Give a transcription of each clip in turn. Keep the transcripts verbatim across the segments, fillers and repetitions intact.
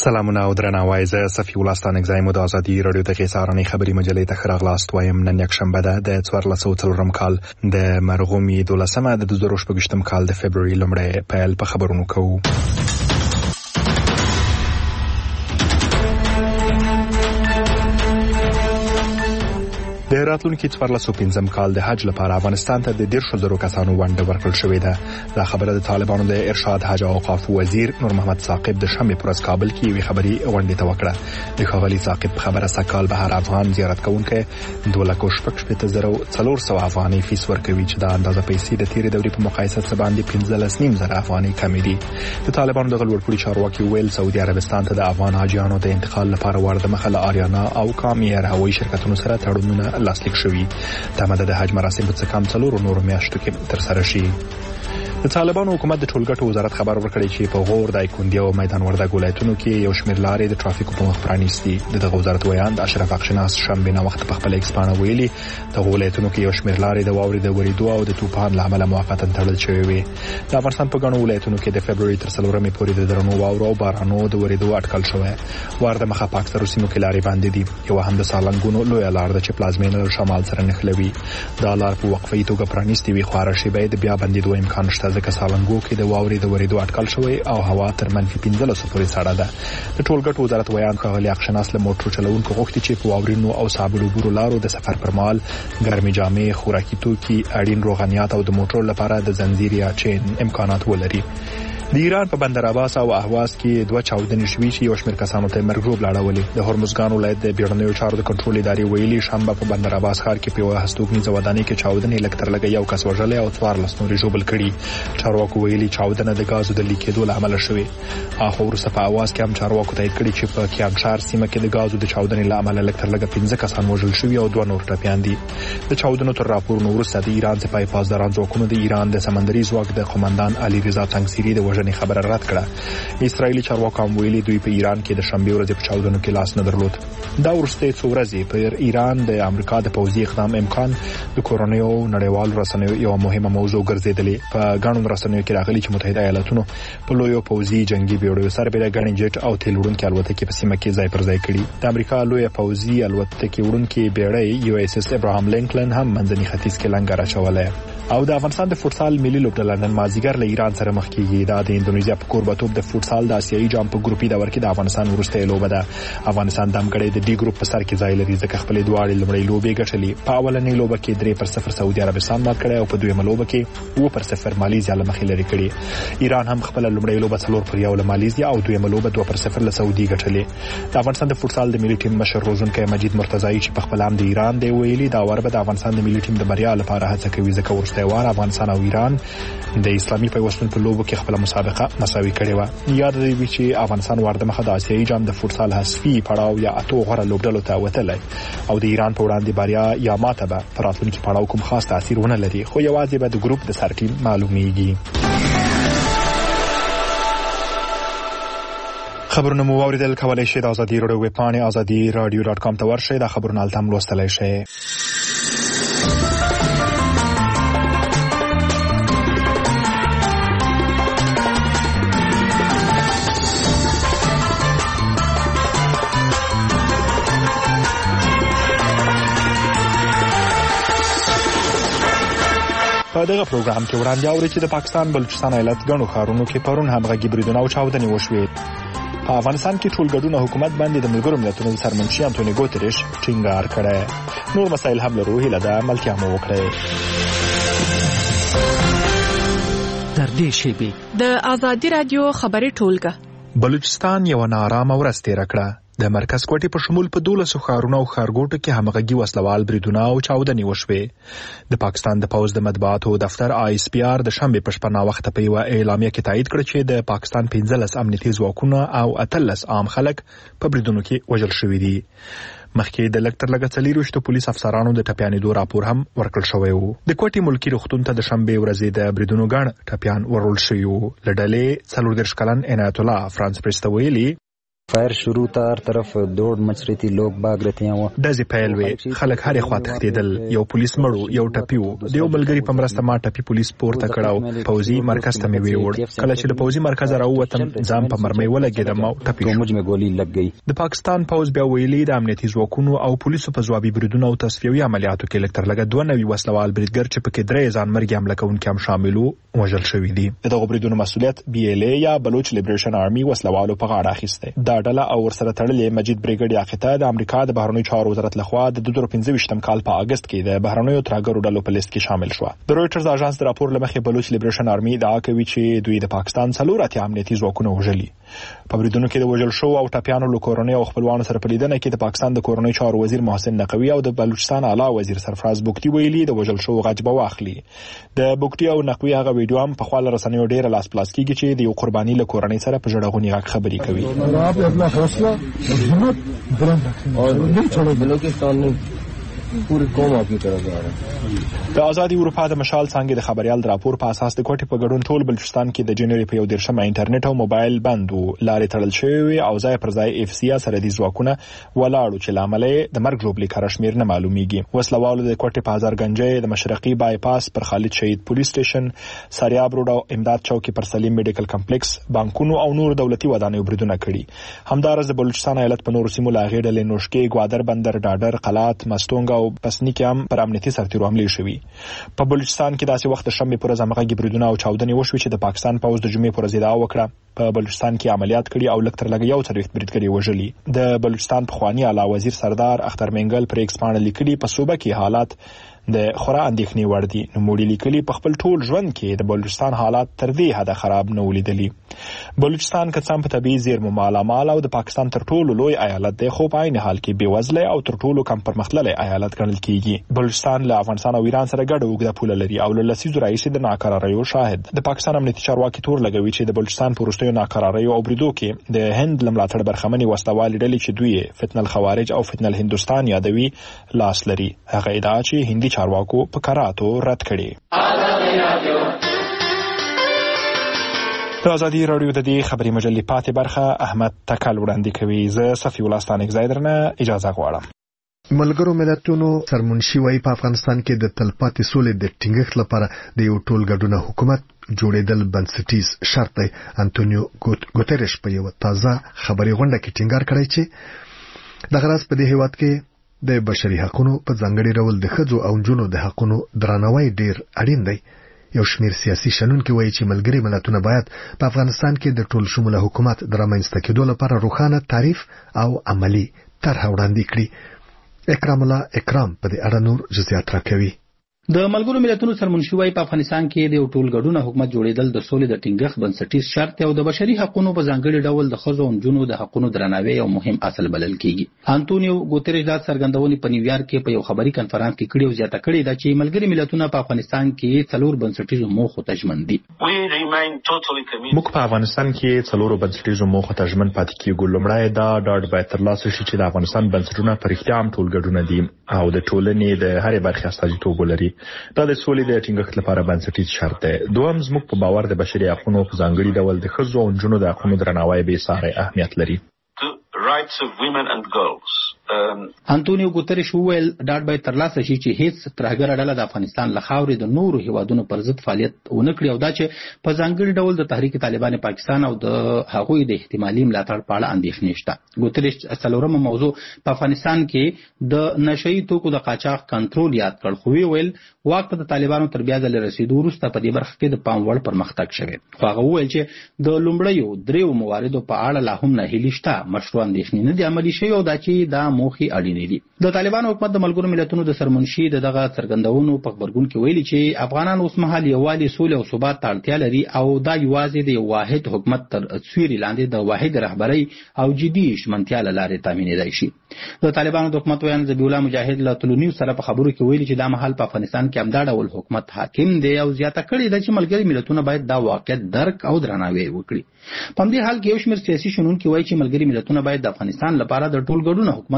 سلامونه او درناوی، زه صفي الله ستانکزی مو د ازادي رادیو د غیسارنې خبري مجلې ته راغلاست وایم. نن یکشنبه ده د څوارلس سوه څلورم کال د مرغومي دولسمه د دوه زره شپږشتم کال د فبروري لومړی پیل په خبرونو کوو. د راتلونکي څوارلس سوه پنځم کال د حج لپاره افغانستان ته د دیرشو زرو کسانو ونډه ورکړل شوې ده. دا خبره د طالبانو د ارشاد حج او اوقاف وزیر نور محمد ثاقب د شنبې په ورځ کابل کې یوې خبري غونډې ته وکړه. د ښاغلي ثاقب خبره سکال به هر افغان زیارت کوونکی دوه لکه شپږ شپېته زره څلور سوه افغانۍ فیس ورکوي، چې دا اندازه پیسې د تېرې دورې په مقایسه سره باندې پنځلس نیم زره افغانۍ کمې دي. د طالبانو دغه لوړپوړي چارواکي ویل سعودي عربستان ته د افغان حاجیانو د انتقال لپاره ورده مخه له آریانا او کامیر هوایي شرکتونو سره تړونونه لاسلیک شوي. تمه د حج مراسم په څه کم څلورو نورو میاشتو کې ترسره شي. د طالبانو حکومت د ټولګټو وزارت خبر ورکړی چې په غور، دایکنډي او میدان وردګ ولایتونو کې یو شمېر لارې د ترافیکو په مخ پرانیستي. دغه وزارت ویاند اشرف اخشناس شنبه نه وخت په خپل ایکس باندې ویلي د ولایتونو کې یو شمېر لارې د واورې د ورېدو او د طوفان له امله موقتا تړل شوې وي. د افغانستان په ګڼو ولایتونو کې د فبروري تر څلورمې پورې د درنو واورو او بارانو د ورېدو اټکل شوی. وارده مخه په اکثرو سیمو کې لارې بندې دي. یو هم د سالنګونو لویه لار ده چې پلازمینه له شمال سره نښلوي. دا لار په وقفي توګه پرانیستي وي، خو هره شېبه د بیا بندېدو امکان شته، ځکه سالنګو د واورې د ورېدو اټکل شوی او هوا تر منفي پنځلس پورې سړه ده. د ټولګټو وزارت ویاند ښاغلي اخشناس له موټر چلوونکو غوښتي چې په واورینو او سابلوبورو لارو د سفر پر مهال ګرمې جامې، خوراکي توکي، اړین روغنیات او د موټرو لپاره د زنجیر یا چین امکانات ولري. د ایران په بندر عباس او اهواز کې دوه چاودنې شوې چې یو شمېر کسانو ته مرګ ژوبل اړولې. د هرمزګان ولایت د بیړنیو چارو د کنټرول ادارې ویلي شنبه په بندر عباس ښار کې په یوه هستوګنیزه ودانۍ کې چاودنې لږ تر لږه یو کس وژلی او څوارلس نورې ژوبل کړي. چارواکو ویلي چاودنه د ګازو د لیکېدو له امله شوې. اخو وروسته په اهواز کې هم چارواکو تایید کړي چې په کیانشار سیمه کې د ګازو د چاودنې له امله لږ تر لږه پنځه کسان وژل شوي او دوه نور ټپیان دي. د چاودنو تر راپورونو وروسته د ایران سپاه پاسداران ځواکونو د ایران د سمندري ځواک د قومندان علي رضا تنگسیري د وژنې خبره رد کړه. اسرائیلي چارواکو هم ویلي دوی په ایران کې د شنبې ورځې په چاودنو کې لاس نه درلود. دا وروستۍ څو ورځې پر ایران د امریکا د پوځي اقدام امکان د کورنیو نړیوالو رسنیو یوه مهمه موضوع ګرځېدلې. په ګڼو رسنیو کې راغلي چې متحده ایالاتونو په لویو پوځي جنگي بیړیو سربېره ګڼې جیټ او تیل وړونکي الوتکې په سیمه کې ځای پر ځای کړي. د امریکا لویه پوځي الوتکې وړونکي بیړۍ یو اس اس ابراهام لینکلن هم منځني ختیځ کې لنګر اچولی. او د افغانستان د فوټسال ملي لوبډله نن مازدیګر له ایران سره مخ کیږي. دا د اندونیزیا په کوربتوب د فوټسال د آسیایي جام په ګروپي دور کې د افغانستان وروستۍ لوبه ده. افغانستان دمګړی د ډي ګروپ په سر کې ځای لري، ځکه خپلې دواړې لومړۍ لوبې ګټلې. په اولنۍ لوبه کې درې پر صفر سعودي عربستان مات کړی او په دویمه لوبه کې اووه پر صفر مالیزیا له مخې لرې کړې. ایران هم خپله لومړۍ لوبه څلور پر یو له مالیزیا او دویمه لوبه دوه پر صفر له سعودي ګټلې. د افغانستان د فوټسال د ملي ټیم مشر روزونکی مجید مرتضی چې په خپل هم د ایران دی ویلي دا ور به د افغانستان د ملي ټیم د بریا لپاره هڅه کوي، ځکه وروستی وار افغانستان او ایران د اسلامي پیوستون په لوبو کې خپل مسابقه مساوي کړې و. یاد دی چې افغانستان ورده مخه د آسیایي جام د فوټسال حذفي پړاو یا اتو غوره لوبډلو ته وتلی او د ایران په وړاندې بریا یا ماته به په راتلونکي پړاو کوم خاص تاثیر ونه لري، خو یوازې به د ګروپ د سر ټیم معلومیږي. خبرونه مو واوریدل، کولی شئ د ازادي راډیو ویب پاڼې ازادي راډیو ډاټ کام ته ورشئ. دا خبرونه هلته هم لوستلی شئ. په دغه پروګرام کې وړاندې اورئ چې د پاکستان بلوچستان ایالت ګڼو ښارونو کې پرون همغږي بریدونه او چاودنې وشوې. په افغانستان کې ټولګډونه حکومت باندې د ملګرو ملتونو د سرمنشي انټونی ګوتریش ټینګار کړی. نور مسایل هم لرو، هیله ده ملتیا مو وکړئ. تر دې شیبې د ازادي راډیو خبري ټولګه. بلوچستان یو نارامه ورځ تېره کړه. د مرکز کوټې په شمول په دولسو ښارونو او ښارګوټو کې همغږي وسلوال بریدونه او چاودنې وشوې. د پاکستان د پوځ د مطبوعاتو دفتر آی اس پی آر د شنبې په شپه ناوخته په یوه اعلامیه کې تایید کړ چې د پاکستان پنځلس امنیتي ځواکونه او اتلس عام خلک په بریدونو کې وژل شوي دي. مخکې د لږ تر لږه څلېرویشتو پولیس افسرانو د ټپیانېدو راپور هم ورکړل شوی و. د کوټې ملکي روغتون ته د شنبې ورځې د بریدونو ګڼ ټپیان ورول شوي وو. له ډلې څلور دېرش کلن عنایت الله فرانس پریس ته ویلي fire شروع ته هر طرف دوڑ مچ رہی تھی لوگ بھاگ رہے تھے. داسې پیل وې خلک هرې خوا تښتېدل. یو پولیس مړو یو ټپي و. د یو ملګري په مرسته ما ټپي پولیس پورته کړه. پوځي مرکز ته مې ویوړ. کله چې له پوځي مرکز راووتم ځان په مرمۍ ولګېدم او ټپي شوم. مجھ میں گولی لگ گئی. د پاکستان پوځ بیا ویلي د امنیتي ځواکونو او پولیسو په ځوابي بریدونو او تصفیوي عملیاتو کې لږ تر لږه دوه نوي وسلوال بریدګر چې پکې درې ځانمرګي حمله کوونکي هم شامل وو وژل شوي دي. د دغو بریدونو مسؤلیت بي ال اي یا بلوچ لیبریشن آرمي وسلوالو په غاړه اخیستی. دا ډله او ورسره تړلې مجید بریګیډ یاقته د امریکا د بهرنیو چارو وزارت لخوا د دوه زره پنځه ویشتم کال په اگست کې د بهرنیو ترهګرو ډلو په لیست کې شامل شو. د رويټرز اژانس د راپور لمخې بلوچ لیبریشن آرمي ادعا کوي چې دوی د پاکستان څلور اتیا امنیتي ځواکونه وژلي. په بریدونو کې د وژل شو او ټپیانو له کورنۍ او خپلوانو سره په لیدنه کې د پاکستان د کورنۍ چارو وزیر محسن نقوي او د بلوچستان اعلی وزیر سرفراز بوکتی ویلي د وژل شو غږ به واخلي. د بوکتی او نقوي هغه ویډیو هم په خپل رسنیو ډیره لاس پلاس کیږي چې د یو قرباني له کورنۍ سره په ژړغوني غږ خبرې کوي. پوری قوم اپ کی طرف جا رہا ہے. د آزادي اروپا د مشال څنګه د خبريال د راپور په اساس د کوټې په ګډون ټول بلوچستان کې د جنوري په یو دیرشمه انټرنیټ او موبایل بند وو. لارې تړل شوې او ځای پر ځای اف سی سره د ځواکونه ولاړو چې لامل د مرګ جوړبلې کار شمیر نه معلومیږي. وسلوالو د کوټې په هزارګنجې د مشرقي بای پاس پر خالد شهید پولیس سټیشن، سریاب روډ او امداد چوکي پر سلیم میډیکل کمپلیکس، بانکونو او نور دولتي ودانیو بریدونه کړي. همدارس د بلوچستان ایالت په نورو سیمو لاغې ډلې نوشکې، ګوادر بندر، ډاډر، قلات، مستونګ او پسنی کې هم پر امنیتي سرتیرو حملې شوې. په بلوچستان کې داسې وخت شنبه پر ځمغه بریدونه او چاودنې وشوې چې د پاکستان پوځ د جمعې پر ضد وکړه. په بلوچستان کې عملیات کړي او لکتر لګ یو څلوېښت بریدګر وژلي. د بلوچستان پخوانی اعلی وزیر سردار اختر منګل پر ایکس باندې لیکلي په صوبه کې حالات د خورا اندېښنې وړ دي. نو موږ لیکلي په خپل ټول ژوند کې د بلوچستان حالات تر دې حده خراب نه ولیدلي. بلوچستان که څم په طبيعي زیرمو مالا مال او د پاکستان تر ټولو لوی ایالت دی، خو په عین حال کې بیوزله او تر ټولو کم پرمختللی ایالت ګڼل کیږي. بلوچستان له افغانستان او ایران سره ګډه اوږده پوله لري او له لسیزو راهیسې د ناقراریو شاهد. د پاکستان امنیتي چارواکي تور لګوي چې د بلوچستان په وروستیو ناقراریو او بریدو کې د هند له ملاتړ برخمنې وسلوالې ډلې چې دوی فتنه الخوارج او فتنه الهندوستان یادوي لاس لري. هغه ادعا چې هندي چارواکو په کراتو رد کړي. د آزادي رادیو د دې خبري مجلې پاتې برخه احمد تکل وړاندې کوي. زه صفي الله ستانک زیدرنه اجازه غواړم. ملګرو ملتونو سرمنشي وايي په افغانستان کې د تلپاتې سولې د ټینګښت لپاره د یو ټولګډونه حکومت جوړېدل بنسټیز شرط دی. انټونیو ګوتریش په یو تازه خبري غونډه کې ټینګار کړی چې د غراس په دې هیواد کې د بشري حقوقو په ځانګړي ډول د ښځو او نجونو د حقوقو درناوی ډیر اړین دی. یو شمېر سیاسي شنونکي وایي چې ملګري ملتونه باید په افغانستان کې د ټول شموله حکومت د رامنځته کېدو لپاره روښانه تعریف او عملی طرح وړاندې کړي. اکرام الله اکرام په دې اړه نور جزئیات راکوي. د ملګرو ملتونو سرمنشي وايي په افغانستان کې د یو ټولګډونه حکومت جوړېدل د سولې د ټینګښت بنسټیز شرط او د بشري حقوقو په ځانګړي ډول د ښځو او نجونو د حقوقو درناوی یو مهم اصل بلل کیږي. انټونیو ګوتریش دا څرګندونې په نیویارک کې په یو خبري کنفرانس کې کړې او زیاته کړې ده چې ملګري ملتونه په افغانستان کې څلور بنسټیزو موخو ته ژمن دي. موږ په افغانستان کې څلور بنسټیزو موخو ته ژمن پاتې کیږو. لومړی دا ډاډ باید ترلاسه شي چې د افغانستان بنسټونه په رښتیا هم ټولګډونه دي او د ټولنې د هرې برخې استازیتوب ولري. دا د سولې د ټینګښت لپاره بنسټیز شرط دی. دوهم زموږ په باور د بشري حقوقو په ځانګړي ډول د ښځو او نجونو د حقوقو درناوی به ساري اهمیت لري. انټونیو ګوتریش وویل ډاډ باید ترلاسه شي چې هیڅ ترهګره ډله د افغانستان له خاورې د نورو هیوادونو پر ضد فعالیت ونه کړي او دا چې په ځانګړي ډول د تحریک طالبان پاکستان او د هغوی د احتمالي ملاتړ په اړه اندېښنې شته. ګوتریش څلورمه موضوع په افغانستان کې د نشئی توکو د قاچاق کنټرول یاد کړ، خو ویل واک ته د طالبانو تر بیا ځلې رسیدو وروسته په دې برخه کې د پام وړ پرمختګ شوی. خو هغه وویل چې د لومړیو دریو مواردو په اړه لا هم ناهیلي شته، مشروع اندېښنې نه دي عملي شوي او دا چې دا موخې اړینې دي. د طالبانو حکومت د ملګرو ملتونو د سرمنشي د دغه څرګندونو په خبرګون کې ویلي چې افغانان اوس مهال یووالي، سولې او ثبات ته اړتیا لري او دا یوازې د یو واحد حکومت تر سیوري لاندې د واحد رهبرۍ او جدي شمنتیا له لارې تامینېدای شي. د طالبانو د حکومت ویان ذبیح الله مجاهد له تلونیو سره په خبرو کې ویلي چې دا مهال په افغانستان کې همدا ډول حکومت حاکم دی او زیاته کړې ده چې ملګري ملتونه باید دا واقعیت درک او درناوی وکړي. په دې حال کې یو شمېر سیاسي شنونکي وایي چې ملګري ملتونه باید د افغانستان لپاره د ټولګډونه حکومت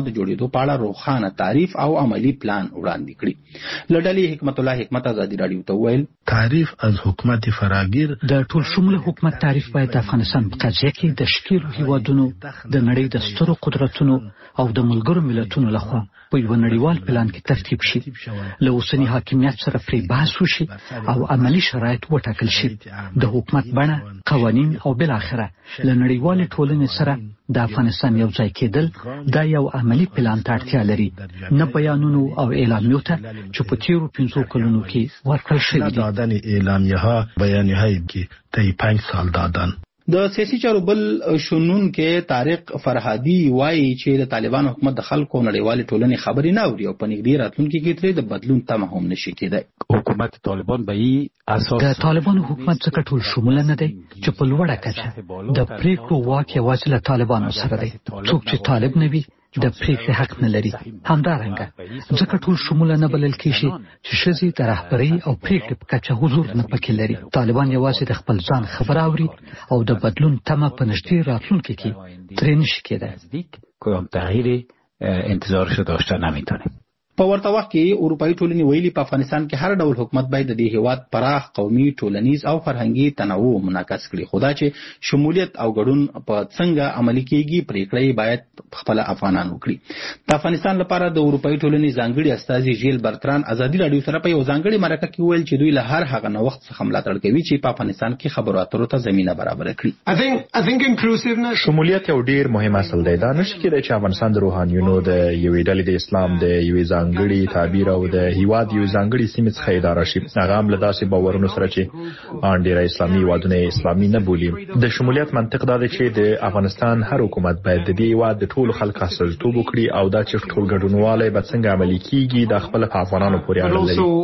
حکومت جوړېدو په اړه روښانه تعریف او عملی پلان وړاندې کړی. لډلې حکمت الله حکمت ازادي راډیو ته ویل تعریف از حکومت فراگیر د ټول شموله حکومت تعریف باید د افغانستان په قضیه کې د شکیلو هیوادونو د نړۍ د سترو قدرتونو او د ملګرو ملتونو لخوا په یو نړیوال پلان کې ترتیب شي، له اوسني حاکمیت سره پرې بحث وشي او عملی شرایط وټاکل شي. د حکومت بڼه، قوانین او بل اخره له نړیوال ټولنې سره د افغانستان یو ځای کېدل دا یو عملی پلان ته اړتیا لري، نه بیانونو او اعلامیو ته چې په تیرو پنځو کلونو کې ورکړل شوي دي. دادن اعلامیه ها بیانیه هایی که طی پنج سال دادن. د سیاسي چارو بل شنون کې طارق فرهادي وایي چې د طالبان حکومت د خلکو نړیوال ټولنې خبرې نه اوري او په نږدې راتلونکي کې ترې د بدلون تمه هم نشي کېدای. حکومت طالبان به ای اساس د طالبان حکومت څخه ټول شموله نه دی چې په لوړه کچه د پریکړو واک یوازې له طالبانو سره دی. څوک چې طالب نه وي د پریکړې حق نه لري. همدارنګه ځکه ټول شموله نه بلل کېږي چې ښځې د رهبرۍ او پریکړې په کچه حضور نه پکې لري. طالبان یوازې د خپل ځان خبره اوري او د بدلون تمه په نږدې راتلونکي کې ترې نشي کېدای. کوم تغییر انتظارش داشته نمیتونیم. په ورته وخت کې اروپאי ټولنې ویلي په افغانستان کې هر ډول حکومت باید د دې هیواد پراخ قومي، ټولنیز او فرهنګي تنوع منعکس کړي. خو دا چې شمولیت او ګډون په څنګه عملي کیږي پریکړې باید خپل افغانان وکړي. د افغانستان لپاره د اروپאי ټولنې ځانګړي استازي ژیل برتران ازادي راډیو سره په یو ځانګړي مرکه کې ویل چې دوی له هر هغه نوښت څخه ملاتړ کوي چې په افغانستان کې خبرو اترو ته زمينه برابر کړي. شمولیت یو ډیر مهم اصل دی. دا نشي کېدای چې افغانستان د روحانيونو د یوې ډلې د اسلام د یوې ځانګړي تعبیر او د هیواد یو ځانګړي سیمه څخه اداره شي. هغه هم له داسې باورونو سره چې ان ډیر اسلامي هیوادونه اسلامي نه بولي. د شمولیت منطق دا دی چې د افغانستان هر حکومت باید د دې هیواد د ټولو خلکو استازیتوب وکړي او دا چې ټول ګډونواله به څنګه عملي کیږي د خپل افغانانو پورې اړه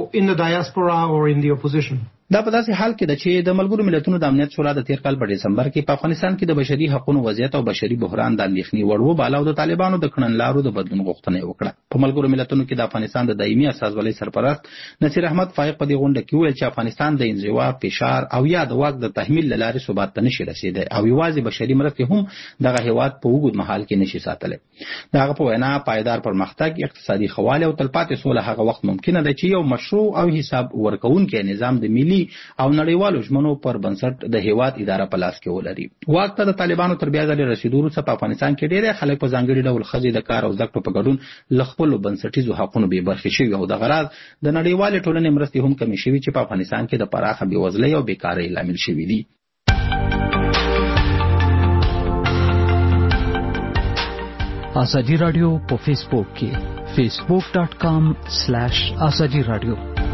لري. دا په داسې حال کې ده چې د ملګرو ملتونو د امنیت شورا د تیر کال په دسمبر کې په افغانستان کې د بشري حقوقو وضعیت او بشري بحران د اندېښنې وړ وباله او د طالبانو د کړنلارو د بدلون غوښتنه وکړه. په ملګرو ملتونو کې د افغانستان د دایمي استازولۍ سرپرست نصیر احمد فائق په دې غونډه کې ویل چې افغانستان د انزوا، فشار او یا د واک د تحمیل له لارې ثبات ته نشي رسیدای او یوازې بشري مرستې هم دغه هیواد په وګړو مهال کې نشي ساتلی. دغه په وینا پایدار پرمختګ، اقتصادي خواله او تلپاتې سوله هغه وخت ممکنه ده چې یو مشروع او حساب ورکوونکی نظام د ملي او نړیوالو ژمنو پر بنسټ د هیواد اداره په لاس کې ولري. واک ته د طالبانو تر بیا ځلې رسیدو وروسته په افغانستان کې ډېر خلک په ځانګړي ډول ښځې د کار او زده کړو په ګډون له خپلو بنسټیزو حقونو بې برخې شوي او دغه راز د نړیوالې ټولنې مرستې هم کمې شوي چې په افغانستان کې د پراخه بېوزلۍ او بېکارۍ لامل شوي دي. ازادي راډیو په فیسبوک کې facebook dot com slash azadi radio.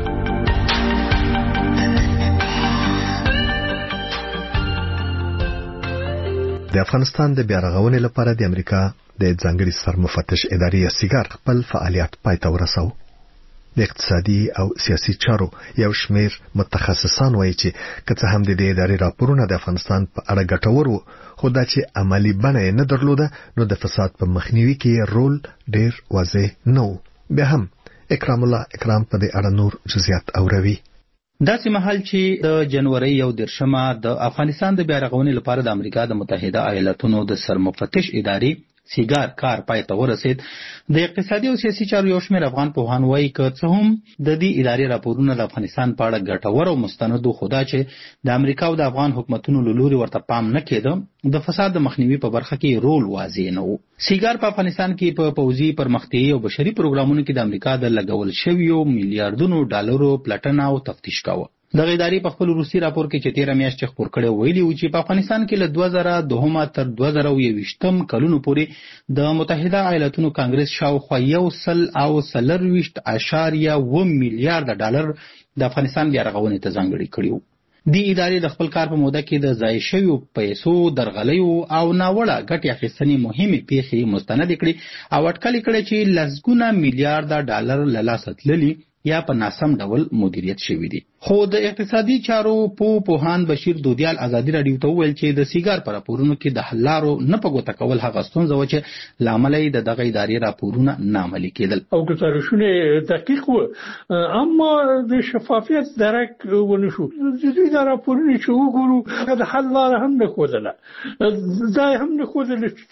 د افغانستان د بیارغونې لپاره د امریکا د ځانګړي سرمفتش ادارې سیګار خپل فعالیت پای ته ورساو. د اقتصادي او سیاسي چارو یو شمېر متخصصان وایي چې که څه هم د دې ادارې راپورونه د افغانستان په اړه ګټور وو، خو دا چې عملی بڼه یې نه درلوده نو د فساد په مخنیوي کې رول ډېر واضح نه و. بیا هم اکرام الله اکرام په دې اړه نور جزئیات اوروي. داسې مهال چې د جنوري یو دېرشمه د افغانستان د بیارغونې لپاره د امریکا د متحده ایالاتونو د سرمفتش ادارې سیګار کار پای ته ورسید، د اقتصادي او سیاسي چارو یو شمېر افغان پوهان وایي که څه هم د دې ادارې راپورونه د افغانستان په اړه ګټور او مستند خو دا چې د امریکا او د افغان حکومتونو له لوري ورته پام نه کېده، د فساد د مخنیوي په برخه کې رول واضح نه و. سیګار په افغانستان کې په پوځي پرمختیايي او بشري پروګرامونو کې د امریکا د لګول شویو میلیارډونو ډالرو پلټنه او تفتیش کاوه. دغه ادارې په خپل روسي راپور کې چې تیره میاشت خپور کړی ویلي و چې په افغانستان کې له دوه زره دوه تر دوه زره یوویشتم کلونو پورې د متحده ایالاتونو کانګرس شاوخوا یو سل او څلرویشت اعشاریه اوه میلیارډ ډالر د افغانستان بیارغونې ته ځانګړي کړي وو. دې ادارې د خپل کار په موده کې د ضایع شویو پیسو، درغلیو او ناوړه ګټې اخیستنې مهمې پیښې مستند کړي او اټکل کړي چې لسګونه میلیارډ ډالر له لاسه تللي یا په ناسم ډول مدیریت شوي دي. خو د اقتصادي چارو په پوهان بشیر دودیال ازادي رادیو ته وویل چې د سیګار په راپورونو کې د حل لارو نه په ګوته کول هغه ستونزه و چې لامل یې د دغه ادارې راپورونه نه عملي کېدل او گزارشونه دقیق و اما د شفافیت درک ونه شو. د دې د راپورونو چې وګورو د حل لار هم نه ښودله دا هم نه ښودله چې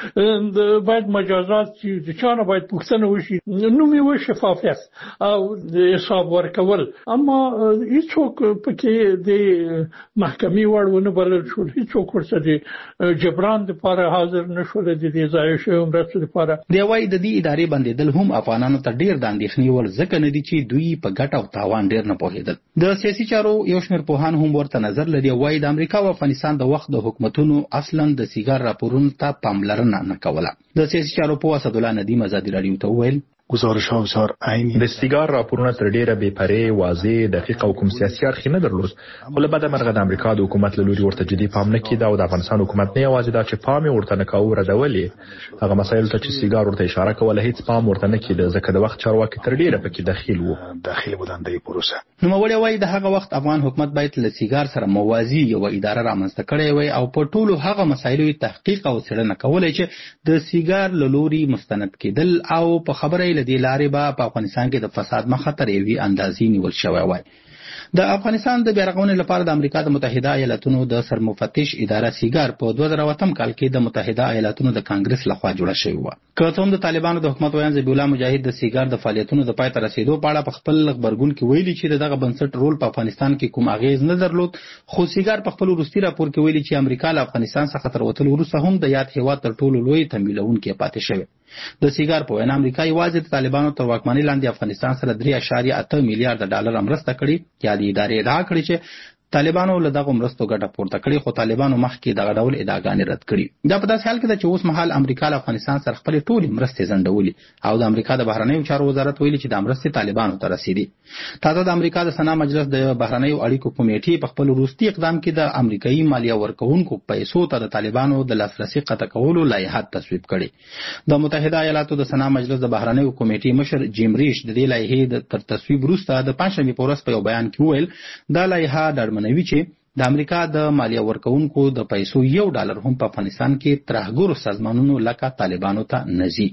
څوک باید مجازات چې د چا نه باید پوښتنه وشي نو مې و شفافیت او د حساب ورکول اما هیڅوک پکې د محکمې وړ ونه بلل شو. هیڅوک ورته د جبران لپاره حاضر نشول د دې ځای شو مرسته لپاره. دی وايي د دې ادارې باندې هم افغانانو ته ډیر د اندېښنې ول ځکه نه دي چې دوی په ګټه او تاوان ډیر نه پوهېدل. د سیاسي چارو یو شمېر پوهان هم ورته نظر لري. وايي د امریکا او افغانستان د وخت د حکومتونو اصلا د سیګار راپورونو ته پاملرنه نه کوله. د سیاسي چارو په اسد الله ندیم ازادي رادیو ته وویل گزارش ها بسیار عینی د سیګار راپورونه تر ډیره بې پرې واضح دقیق او کوم سیاسي اړخ نه درلود. خو له بده مرغه د امریکا د حکومت له لوري ورته جدي پام نه کیده او د افغانستان حکومت نه یوازې دا چې پام ورته نه کاوه ردولې هغه مسایل ته چې سیګار ورته اشاره کوله هیڅ پام ورته نه کیده ځکه د وخت چارواکي تر ډیره پکې داخل وو داخلي بودن د پروسه. نو مولوی وايي د هغه وخت افغان حکومت باید له سیګار سره موازی یو اداره رامنځته کړي وي او په ټولو هغه مسایلو تحقیق او څېړنه کولای چې د سیګار له لوري مستند کېدل او په خبره یې لدی لارې به په افغانستان کې د فساد مخه تر یوې اندازې نیول شوی وای. د افغانستان د بیارغونې لپاره د امریکا د متحده ایالاتونو د سرمفتش اداره سیګار په دوه زره اووه کال کې د متحده ایالاتونو د کانګرس لخوا جوړه شوې و. که څوم د طالبانو د حکومت ویان ذبیح الله مجاهد د سیګار د فعالیتونو د پای ته رسیدو په اړه په خپل خبرګون کې ویلي چې دغه بنسټ رول په افغانستان کې کوم اغیز نه درلود. خو سیګار په خپل وروستي راپور کې ویلي چې امریکا له افغانستان څخه تر وتلو وروسته هم د یاد هیواد تر ټولو لوی تمویلونکی پاتې شوی. د سیګار په وینا امریکا یوازې د طالبانو تر واکمنۍ لاندې افغانستان سره درې اعشاریه اته میلیارډ ډالر مرسته کړې. یا د ادارې ادعا کړې چې طالبانو له دغه مرستو ګټه پورته کړې خو طالبانو مخکې دغه ډول ادعاګانې رد کړې. دا په داسې حال کې ده چې اوس مهال امریکا له افغانستان سره خپل ټولې مرستې ځنډولې او د امریکا د بهرنیو چارو وزارت ویلي چې د مرستې طالبانو ته رسیدي. تازه د امریکا د سنا مجلس د بهرنیو اړیکو کمیټې په خپل وروستي اقدام کې د امریکایي مالیه ورکوونکو پیسو ته د طالبانو د لاسرسي قطع کولو لایحه تصویب کړې. د متحده ایالاتو د سنا مجلس د بهرنیو کمیټې مشر جیم ریش د دې لایحې تر تصویب وروسته د پنځشنبې په ورځ په یو بیان کې وویل دا لایحه ډاډمنوي چې د امریکا د مالیه ورکوونکو د پیسو یو ډالر هم په افغانستان کې ترهګرو سازمانونو لکه طالبانو ته نه ځي.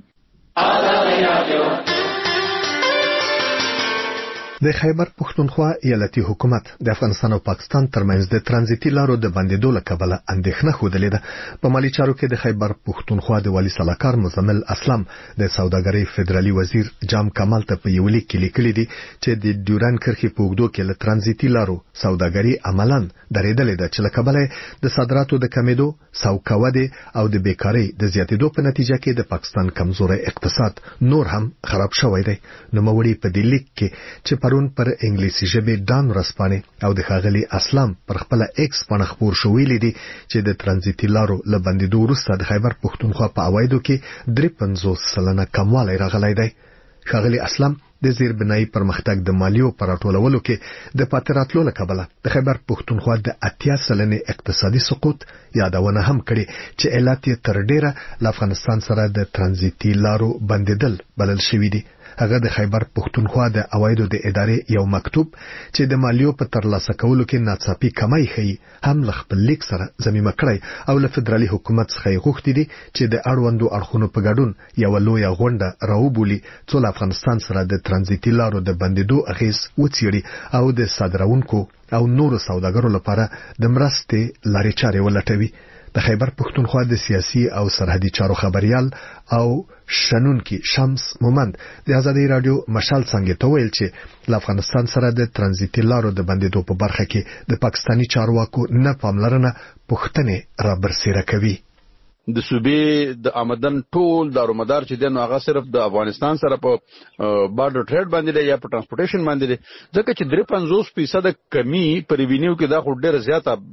د خیبر پښتونخوا ایالتي حکومت د افغانستان او پاکستان ترمنځ د ترانزیتي لارو د بندیدو له کبله اندېښنه خوده ده. په مالی چارو کې د خیبر پښتونخوا د والي صلاحکار مزمل اسلام د سوداګرۍ فدرالي وزیر جام کمال ته په یو لیک کې لیکلي دي چې د ډیورن کرښې په اوږدو کې له ترانزیتي لارو سوداګري عملاً درېدلې ده چې له کبله د صادراتو د کمیدو سوکوده او د بیکاری د زیاتېدو په نتیجه کې د پاکستان کمزوري اقتصاد نور هم خراب شوی دی. نو موري په دې لیک کې چې پرون پر انګلیسي ژبه ډان رسپانه او د خاغلی اسلام پر خپل ایکس باندې خبر شوې لیدي چې د ترانزیتي لارو له بندیدو وروسته د خیبر پښتونخوا په اوایدو کې درې پنځوس سلنه کموالی راغلی دی. خاغلی اسلام د زیربنایي پرمختګ د مالیو پر ټولولو کې د پاتراتلو له کبله د خیبر پښتونخوا د اتیا سلنه اقتصادي سقوط یادونه هم کړي چې علت یې تر ډیره له افغانستان سره د ترانزیتي لارو بندیدل بلل شوې دي. هغه د خیبر پښتونخوا د اوایدو د ادارې یو مکتوب چې د مالیو په ترلاسه کولو کې ناڅاپي کمای ښیي هم له خپل لیک سره ضمیمه کړی او له فدرالي حکومت څخه غوښتي دي چې د اړوندو اړخونو په ګډون یو لوی غونډه راوبولي چې له افغانستان سره د ترانزیتي لارو د بندیدو اغیز وڅېړي او د صادرونکو او نورو سوداګرو لپاره د مرستې لارې چارې ولټوي. د خیبر پښتونخوا د سیاسي او سرحدي چارو خبريال او شنونکي شمس مومند د آزادۍ رادیو مشال څنګه ته ویل چې له افغانستان سره د ترانزیتي لارو د بندیدو په برخه کې د پاکستاني چارواکو نه پاملرنه پښتنې را برسېره کوي. د صوبې د آمدن ټول دارومدار چې دنو هغه صرف د افغانستان سره په بارډر ټریډ باندې یا په ترانسپورټیشن باندې ځکه چې درې پنځوس فیصد کمی پر ریوینیو کې دا خو ډېر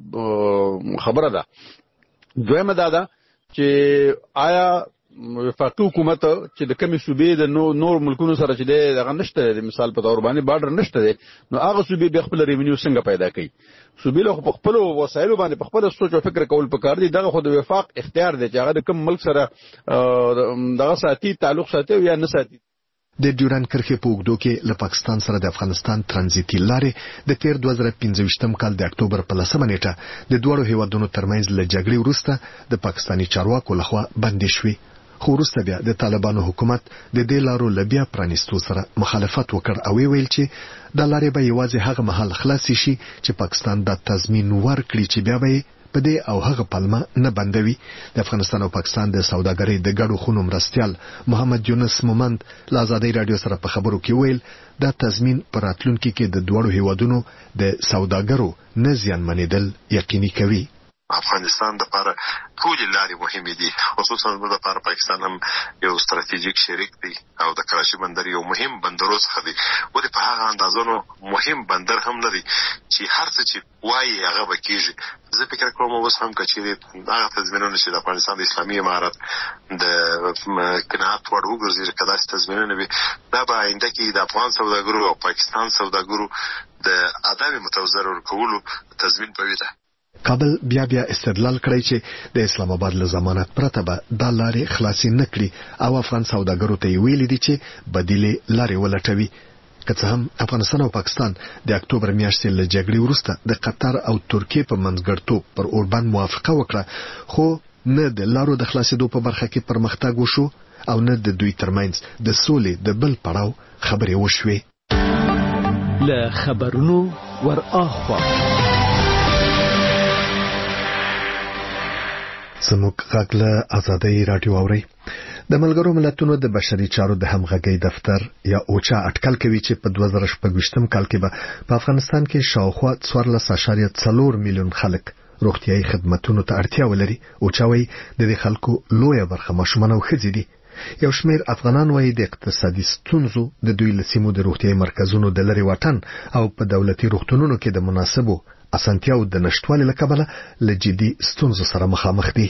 زیاته خبره ده. دویمه دا ده چې آیا وفاقي حکومت چې د کمی صوبې د نور ملکونو سره چې دغه نشته د مثال په تور باندې بارډر نشته دی نو هغه صوبې به خپل ریوینیو څنګه پیدا کوي. صوبې له خپل وسایلو باندې په خپل سوچ او فکر کول پکار دي. دغه خو د وفاق اختیار دی چې هغه د کوم ملک سره دغه ساتي تعلق ساتي یا نه ساتي. د ډیورند کرښې په اوږدو کې له پاکستان سره د افغانستان ترانزیتي لارې د تیر دوه زره پنځه کال د اکتوبر په لسمه نیټه د دوړو هیوادونو ترمنځ له جګړې وروسته د پاکستاني چارواکو لخوا بندي شوې. خو وروسته بیا د طالبانو حکومت د دې لارو لبیا پرانیستو سره مخالفت وکړ او ویل چې د لارې به یوازې هغه مهال خلاص شي چې پاکستان د تضمین ورکړي چې بیا به په دې او هغه پلمه نه بندوي. د افغانستان او پاکستان د سوداګرۍ د ګډو خونو مرستيال محمد یونس مومند له آزادۍ رادیو سره په خبرو کې ویل دا تضمین پر راتلونکي کې د دوړو هیوادونو د سوداګرو نه زیانمنېدل یقیني کوي. افغانستان د لپاره ټولې لارې مهمې دي، خصوصا د لپاره پاکستان هم یو ستراتیژیک شریک دی او د کراچي بندر یو مهم بندرو څخه دی. ولې په هغه اندازونو مهم بندر هم نه دی چې هر څه چې وایي هغه به کېږي. زه فکر کوم اوس هم کچېرې هغه تضمینونه چې د افغانستان د اسلامي امارت د قناعت وړ وګرځي که داسې تضمینونه وي، دا به آینده کې د افغان سوداګرو او پاکستان سوداګرو د عدم متوزر ورکولو تضمین به وي. کابل بیا بیا استدلال کړی چې د اسلام آباد له ضمانت پرته به د لارې خلاصي نه کړي او افغان سوداګرو ته ویلي دي چې بدیله لارې ولټوي. که څه هم افغانستان او پاکستان د اکتوبر میاشتې له جګړې وروسته د قطر او ترکیې په منځګړیتوب پر اوربند موافقه وکړه، خو نه د لارو د خلاصېدو په برخه کې پرمختګ وشو او نه د دوی ترمنځ د سولې د بل پړاو خبرې وشوې. له خبرونو ور اخوا زموږ غږ له آزادۍ رادیو اوري. د ملګرو ملتونو د بشري چارو د همغږۍ دفتر یا اوچا اټکل کوي چې په دوه زره شپږ کال کې به په افغانستان کې شاوخوا څوارلس اعشاریه څلور میلیون خلک روغتيایي خدماتو ته اړتیا ولري. اوچا وايي د دې خلکو لویه برخه ماشومان او ښځې دي. یو شمېر افغانان وايي د اقتصادي ستونزو د دوی لسیمو د روغتيایي مرکزونو د لری واټن او په دولتي روغتونونو کې د مناسبو اسانتیاو د نشټوالي لکبله له جدي ستونزو سره مخامخ دي.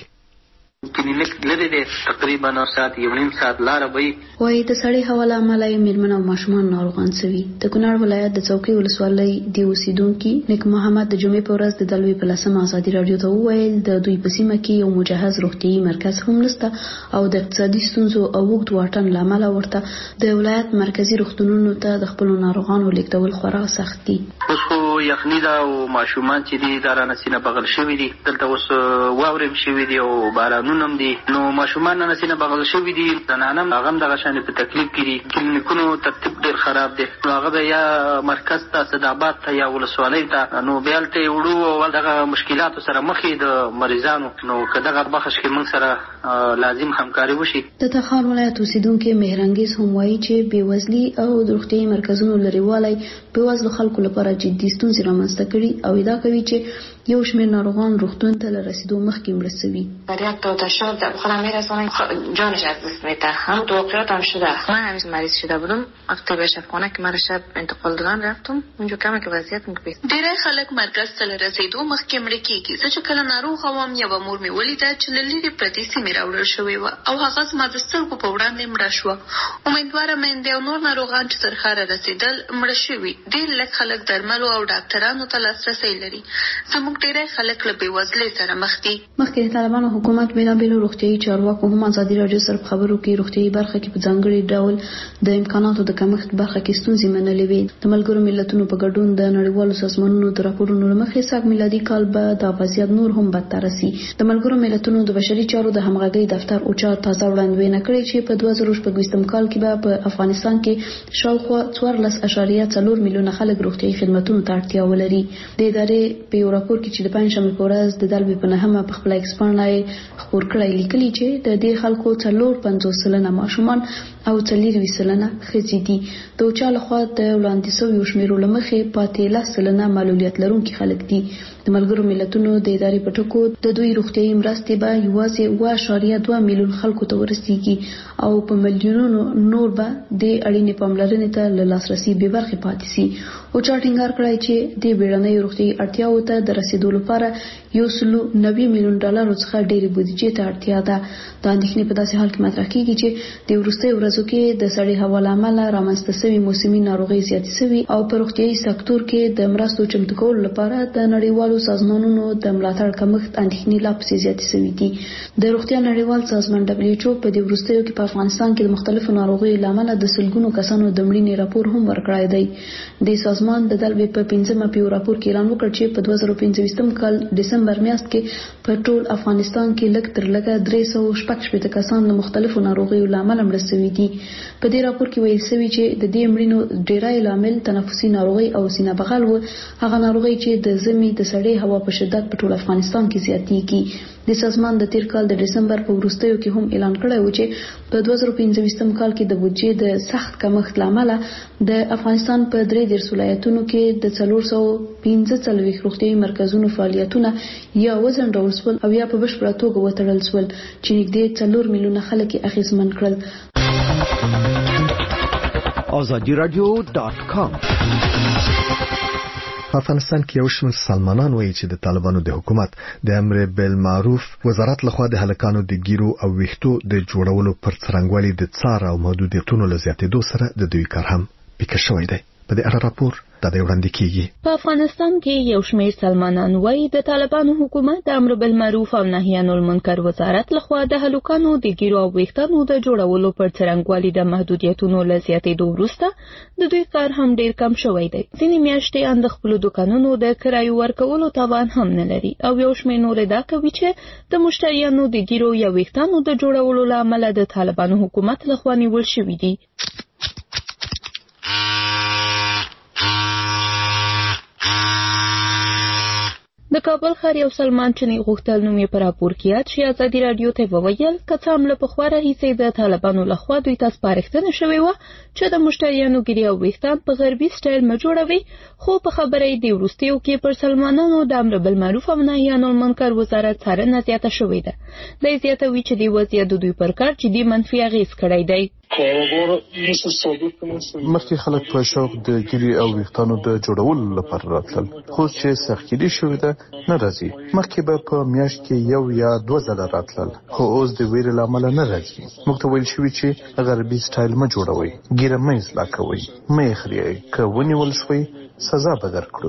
کلینیک لري د تقریبا نو ساعت یو نیم ساعت لار وي. وای د سړی حواله ملای میرمن او ماشومان ناروغان سوي. د کونړ ولایت د چوکي ولسوالۍ دی اوسیدونکو نیک محمد د جمعې په ورځ د دلوي په لسمه آزادي رادیو ته وویل د دوی په سیمه کې یو مجهز روغتيایي مرکز هم نشته او د اقتصادي ستونزو او وګړو واټن لامل ورته د ولایت مرکزی روغتونونو ته د خپل ناروغانو لیکدول خورا سخت دي. اوس خو یخني دا او ماشومان چې دي دا رانسینه بغل شوی دي، دلته اوس واورم شوی دي او بارانونه نم دي، نو ماشومان نسینه بغل شوی دي، زنانم هغه د غشنه په تکلیف کې دي. کلینیکونو ترتیب ډیر خراب دي. هغه د یا مرکز ته صدابات ته یا ولسوالۍ ته نو بیالته وړو او دغه مشکلاتو سره مخې د مریضانو، نو کداغه بخښ کې موږ سره لازم همکاري وشي. د تخار ولایت اوسیدونکو مهرنګیز هم وایي چې بیوزلي او د روغتيایي مرکزونو لريوالي بیوزلو خلکو لپاره جدي ستونزې رامنځته کړي او ادعا کوي چې یو شمېر ناروغان روغتون ته رسیدو مخکې مړه شوي. برای داداشان در خودم میرسونن جانش از دست میده. هم توقیات هم شده. من همیشه مریض شده بودم. وقتی به شفاخانه که من شب انتقال دادن رفتم اونجا کمه که وضعیت مکبیست. ډیری خلک مرکز ته رسیدو مخکې مړه کیږي. زه چې کله ناروغ وم یوه مور مې ولیده چې له لرې پرتې سیمې راوړل شوې وه او هغه زما د سترګو په وړاندې مړه شوه. امیدواره میندې او نور ناروغان چې تر ښاره رسېدل مړه شوي. ډېر لږ خلک درملو او ډاکټرانو ته لاسرسی لري. زموږ ډیری خلک له بېوزلۍ سره مخ دي. مخکې د طالبانو حکومت بېلابېلو روغتیایي چارواکو هم ازادي راډیو سره په خبرو کې روغتیایي برخه کې په ځانګړي ډول د امکاناتو د کمښت برخه کې ستونزې منلې وې. د ملګرو ملتونو په ګډون د نړیوالو سازمانونو د راپورونو له مخې سږ میلادي کال به دا وضعیت نور هم بدتر شي. د ملګرو ملتونو د بشري چارو د همغږۍ دفتر اوچا تازه وړاندوینه کړې چې په دوه زره شپږ کال کې به په افغانستان کې شاوخوا څوارلس اعشاریه څلور میلیونه خلک روغتیایي خدماتو ته اړتیا ولري. د ادارې په یو راپور کې چې د پنځشنبې په ورځ د دلبې په نهمه په خپل ایکسپانډای خبر کړی لیکلي چې د دې خلکو څلور پنځوس سلنه ماشومان او څلور سلنه ښځې دي. د اوچا لخوا د وړاندې شویو شمیرو له مخې پاتې لس سلنه معلولیت لرونکي خلک دي. د ملګرو ملتونو د ادارې په ټکو د دوی روغتیایي مرستې به یوازې اوه اعشاریه دوه میلیون خلکو ته ورسیږي او په میلیونونو نور به د اړینې پاملرنې ته له لاسرسي بې برخې پاتې شي. اوچا ټینګار کړی چې د بیړنیو روغتیایي اړتیاوو ته د رسیدو لپاره یو سلو نوي میلیون ډالرو څخه ډېرې بودیجې ته اړتیا ده. د اندېښنې په داسې حال کې مطرح کیږي چې د وروستۍ ورځو ورځو کې د سړې هوا لامل رامنځته شوی موسمي ناروغي زیاتې شوي او په روغتیايي سکتور کې د مرستو چمتو کولو لپاره د نړیوالو سازمانونو د ملاتړ کمښت اندېښنې لا پسې زیاتې شوي دي. د روغتیا نړیوال سازمان دبليو ایچ او په دې وروستیو کې په افغانستان کې د مختلفو ناروغیو لامل د سلګونو کسانو د مړینې راپور هم ورکړی دی. د سازمان د دلبې په پنځمه پیو راپور کې اعلان وکړ چې په دوه زره پنځه کال دسمبر میاشت کې په ټول افغانستان کې لږ تر لږه درې سوه شپږ شپېته کسان د مختلفو ناروغیو لامل مړه شوي دي. په دې راپور کې ویل شوي چې د دې مړینو ډیری لامل تنفسي ناروغي او سینه بغل و، هغه ناروغي چې د ژمي د سړې هوا په شدت په ټول افغانستان کې زیاتېږي. د سازمان د تیر کال د دسمبر په وروستیو کې هم اعلان کړی و چې په دوه زره پنځه کال کې د بودجې د سخت کمښت لامل د افغانستان په درې دېرش ولایتونو کې د څلور سوه پنځه څلوېښت روغتیايي مرکزونو فعالیتونه یا وځنډول شول او یا په بشپړه توګه وتړل شول چې نږدې څلور میلیونه خلک یې اغېزمن کړل. آزادی رادیو ډاټ کام. په افغانستان کې یو شمېر سلمانان وایي چې د طالبانو د حکومت د امر بالمعروف وزارت لخوا د هلکانو د ګیرو او ویښتو د جوړولو پر څرنګوالي د څار او محدودیتونو له زیاتېدو سره د دوی کار هم پیکه شوی دی. په دې اړه راپور د دې وړاندې کیږي. په افغانستان کې یو شمېر سلمانان وایي د طالبانو حکومت د امر بالمعروف او نهي عن المنکر وزارت لخوا د هلکانو د ګیرو او ویښتانو د جوړولو پر څرنګوالي د محدودیتونو له زیاتېدو وروسته د دوی کار هم ډیر کم شوی دی. ځینې میاشتې ان د خپلو دوکانونو د کرایو ورکولو توان هم نه لري او یو شمېر نور دا کوي چې د مشتریانو د ګیرو یا ویښتانو د جوړولو له امله د طالبانو حکومت لخوا نیول شوي دي. د کابل ښار یو سلمان چې نه غوښتل نوم یې په راپور کې یاد شي ازادي راډیو ته وویل که څه هم له پخوا راهیسې د طالبانو لخوا دوی ته سپارښتنه شوې وه چې د مشتریانو ګیرې او ویښتان په غربي سټایل مه جوړوي، خو په خبره یې د وروستیو کې پر سلمانانو د امر بالمعروف او نهي عن المنکر وزارت څارنه زیاته شوې ده. دی زیاتوي چې دې وضعیت د دوی پر کار جدي منفي اغېز کړی دی. مخکې خلک په شوق د ګیرې او ویښتانو د جوړولو لپاره راتلل، خو چې سختګیري شوې ده نه راځي. مخکې به په میاشت کې یو یا دوه ځله راتلل، خو اوس د ویرې له امله نه راځي. موږ ته ویل شوي چې غربي سټایل مه جوړوئ، ګیره مه اصلاح کوئ، مه یې خریئ، که ونیول شوئ سزا به درکړو.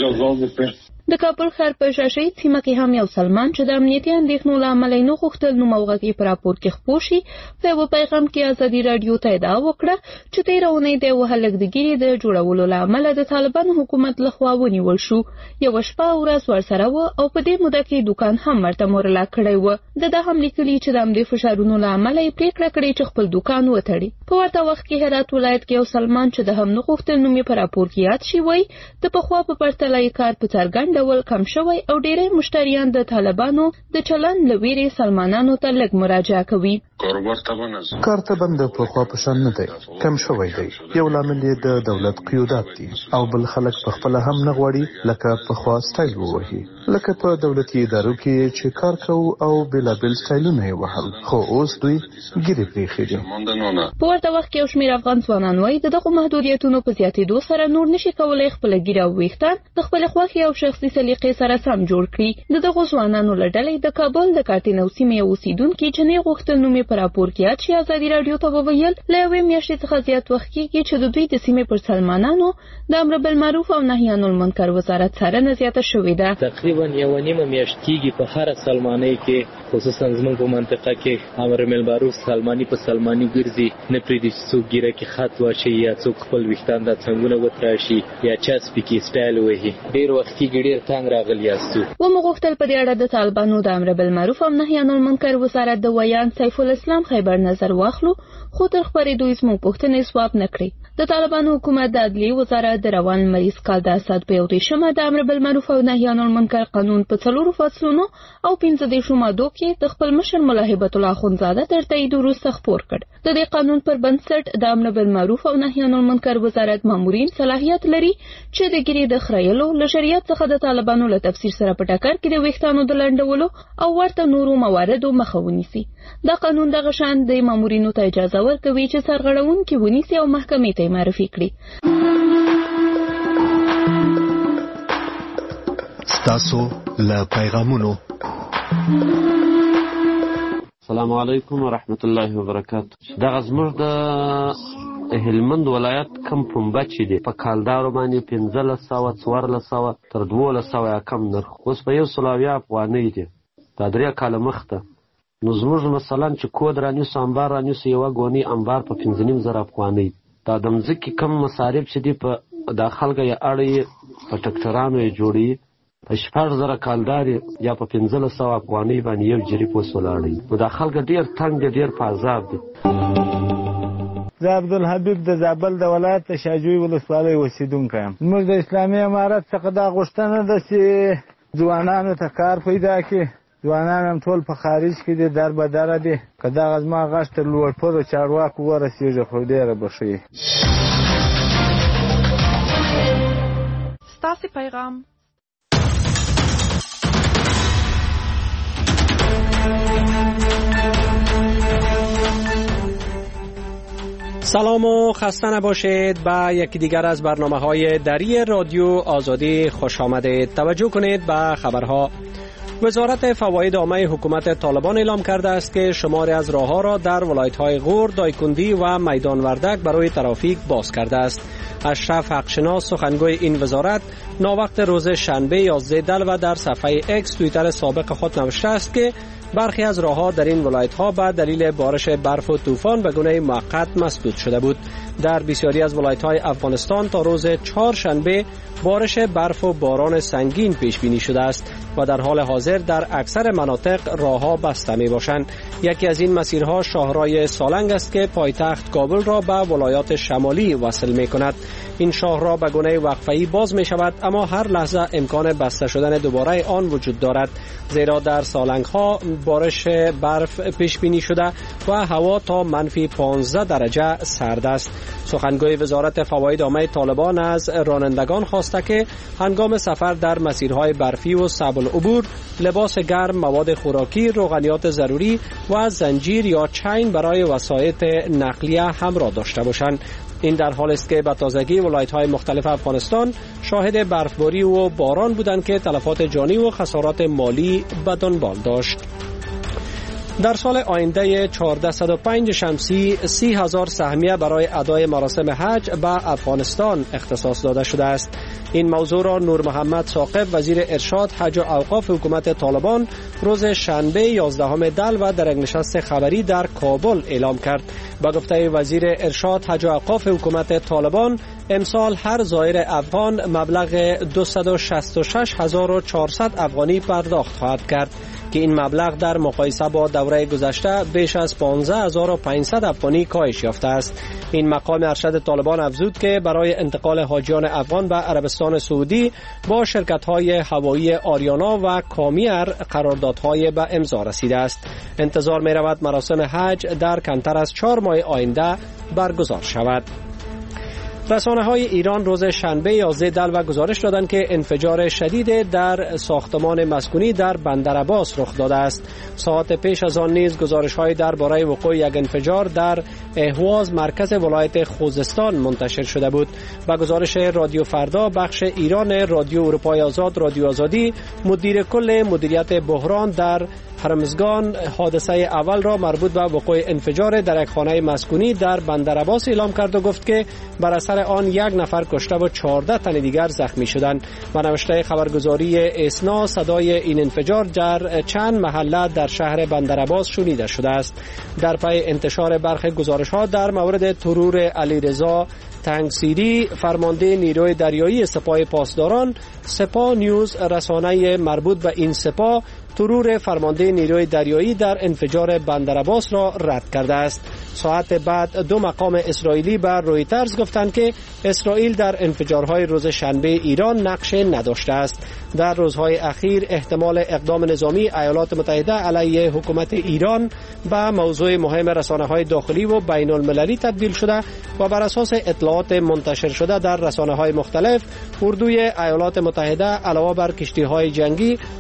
د کابل ښار په شاشهید سیمه کې هم یو سلمان چې د امنیتي اندېښنو له امله یې نه غوښتل نوم او غږ یې په راپور کې خپور شي په یوه پیغام کې ازادي راډیو ته ادعا وکړه چې تېره اونۍ د یوه هلک د ګیرې د جوړولو له امله د طالبانو حکومت لخوا ونیول شو. یوه شپه او ورځ ورسره وه او په دې موده کې دوکان هم ورته مورلا کړی و. د ده هم لیکلي چې د همدې فشارونو له امله یې پرېکړه کړې چې خپل دوکان وتړي. په ورته وخت کې هرات ولایت کې یو سلمان چې د هم نه غوښتل نوم یې په راپور کې یاد شي وایي د پخوا په پرتله یې کار په څرګند ډول کم شوی او ډېری مشتریان د طالبانو د چلند له ویرې سلمانانو ته لږ مراجعه کوي. کار ته بند په خوا په شان نه دی، کم شوی دی. یو لامل یې د دولت قیودات دي او بل خلک په خپل هم نه غواړي لکه په خوا سټایل ووهي، لکه په دولتي ادارو کې چې کار کوو او بېلابېل سټایلونه یې وهل، خو اوس دوی ګیرې پرېښي دي. په ورته وخت کې یو شمېر افغان ځوانان وایي د دغو محدودیتونو په زیاتېدو سره نور نشي کولی خپله ګیره او ویښتان د خپلې خوښې او شخصي سلیقې سره سم جوړ کړي. د دغو ځوانانو له ډلې د کابل د کارتینو سیمې یو اوسېدونکي چې نه غوښتل نوم یې په راپور کې یاد شي ازادي راډیو ته وویل له یوې میاشتې څخه زیات وخت کېږي چې د دوی د سیمې پر سلمانانو د امر بالمعروف او نهي عن المنکر وزارت څارنه زیاته شوې ده. تقریبا یوه نیمه میاشت کېږي په هره سلمانۍ کې خصوصا زموږ په منطقه کې امر بالمعروف سلماني په سلماني ګرځي، نه پرېږدي چې څوک ګیره کې خط واچوي یا څوک خپل ویښتان دا څنګونه وتراشي یا چسپي کې سټایل وهي. ډېر وخت کېږي ډېر تنګ راغلي یاستو. ومو غوښتل په دې اړه د طالبانو د امر بالمعروف او نهي عن المنکر وزارت د ویان سیف الاسلام خیبر نظر واخلو، خو تر خپرېدو یې زموږ پوښتنې ځواب نه کړې. د طالبانو حکومت د عدلیې وزارت د روان لمریز کال د اسد په یو دېرشمه د امر بالمعروف او نهي عن المنکر قانون په څلورو فصلونو او پنځه دېرشو مادو کې د خپل مشر ملا هبت الله اخندزاده تر تایید وروسته خپور کړ. د دې قانون پر بنسټ د امر بالمعروف او نهي عن المنکر وزارت مامورین صلاحیت لري چې د ګیرې د خریلو له شریعت څخه د طالبانو له تفسیر سره په ټکر کې د ویښتانو د لنډولو او ورته نورو مواردو مخه ونیسي. دا قانون دغه شان د مامورینو ته اجازه ورکوي چې سرغړونکي ونیسي او محکمې ته معرفي کړي. ستاسو له پیغامونو السلام علیکم ورحمت الله وبرکاته. دغه زموږ د هلمند ولایت کم پنبه چې دی په کالدارو باندې پنځلس سوه څوارلس سوه تر دولس سوه یا کم نرخ اوس په یو سل اویا افغانۍ دی. دا درې کاله مخته نو زموږ مثلا چې کود رانیسو انبار رانیسو یوه ګونۍ انبار په پنځه نیم زره افغانۍ. دا د مځکې کم مصارف چې دي په دا خلکه یې اړوي په ټکټرانو یې جوړوي په شپږ زره کالدارې یا په پنځلس سوه افغانۍ باندې یو جریب اوس ولاړوي. نو دا خلکه ډېر تنګ دي، ډېر په عذاب دي. زه عبدالحبیب د زابل د ولایت د شاجوی ولسوالۍ اوسېدونکی یم. موږ د اسلامي امارت څخه دا غوښتنه ده چې ځوانانو ته کار پیدا کړي. ځوانان هم ټول په خارج کې دي، در به دره دي. که دغه زما غږ تر لوړپوړو چارواکو ورسېږي خو ډېره به ښه وي. ستاسې پیغام. سلام و خسته نباشید. به یکی دیگر از برنامه های دری رادیو آزادی خوش آمدید. توجه کنید به خبرها. وزارت فواید عامه حکومت طالبان اعلام کرده است که شماری از راهها را در ولایت‌های غور، دایکندی و میدان وردک برای ترافیک باز کرده است. اشرف حقشناس سخنگوی این وزارت ناوقت روز شنبه یازده دلو در صفحه اکس توییتر سابق خود نوشته است که برخی از راهها در این ولایت‌ها به دلیل بارش برف و طوفان به گونه موقت مسدود شده بود. در بسیاری از ولایت‌های افغانستان تا روز چهارشنبه بارش برف و باران سنگین پیش بینی شده است و در حال حاضر در اکثر مناطق راه‌ها بسته می‌باشند. یکی از این مسیرها شاهراه سالنگ است که پایتخت کابل را به ولایات شمالی وصل می‌کند. این شاهراه به گونه وقفه‌ای باز می‌شود، اما هر لحظه امکان بسته شدن دوباره آن وجود دارد، زیرا در سالنگ‌ها بارش برف پیش بینی شده و هوا تا منفی پانزده درجه سرد است. سخنگوی وزارت فواید عامه طالبان از رانندگان خواسته که هنگام سفر در مسیرهای برفی و صعب العبور لباس گرم، مواد خوراکی، روغنیات ضروری و زنجیر یا چین برای وسایط نقلیه همراه داشته باشند. این در حال است که به تازگی ولایت‌های مختلف افغانستان شاهد برفباری و باران بودند که تلفات جانی و خسارات مالی به دنبال داشت. در سال آینده چهارصد و پنج شمسی سی هزار سهمیه برای ادای مراسم حج به افغانستان اختصاص داده شده است. این موضوع را نور محمد ثاقب وزیر ارشاد حج و اوقاف حکومت طالبان روز شنبه یازدهم دلو در یک نشست خبری در کابل اعلام کرد. با گفته وزیر ارشاد حج و اوقاف حکومت طالبان امسال هر زائر افغان مبلغ دویست و شصت و شش هزار و چهارصد افغانی پرداخت خواهد کرد که این مبلغ در مقایسه با دوره گذشته بیش از پانزده هزار و پانصد افغانی کاهش یافته است. این مقام ارشد طالبان افزود که برای انتقال حاجیان افغان به عربستان سعودی با شرکت‌های هوایی آریانا و کامیر قراردادهای به امضا رسیده است. انتظار می‌رود مراسم حج در کمتر از چهار ماه آینده برگزار شود. رسانه‌های ایران روز شنبه یازده دلو گزارش دادند که انفجار شدید در ساختمان مسکونی در بندر عباس رخ داده است. ساعت پیش از آن نیز گزارش‌های درباره وقوع یک انفجار در اهواز مرکز ولایت خوزستان منتشر شده بود. با گزارش رادیو فردا بخش ایران رادیو اروپای آزاد رادیو آزادی مدیر کل مدیریت بحران در هرمزگان حادثه اول را مربوط به وقوع انفجار در یک خانه مسکونی در بندر عباس اعلام کرد و گفت که بر اثر آن یک نفر کشته و چهارده تن دیگر زخمی شدند. و نوشته خبرگزاری اسنا صدای این انفجار در چند محله در شهر بندر عباس شنیده شده است. در پی انتشار برخی گزارش‌ها در مورد ترور علیرضا تنگسیری فرمانده نیروی دریایی سپاه پاسداران، سپاه نیوز رسانه مربوط به این سپاه ترور فرمانده نیروی دریایی در انفجار بندر عباس را رد کرده است. ساعت بعد دو مقام اسرائیلی بر رویترز گفتند که اسرائیل در انفجارهای روز شنبه ایران نقش نداشته است. در روزهای اخیر احتمال اقدام نظامی ایالات متحده علیه حکومت ایران به موضوع مهم رسانه‌های داخلی و بین المللی تبدیل شده و بر اساس اطلاعات منتشر شده در رسانه‌های مختلف اردوی ایالات متحده علاوه بر کشتی‌های جنگی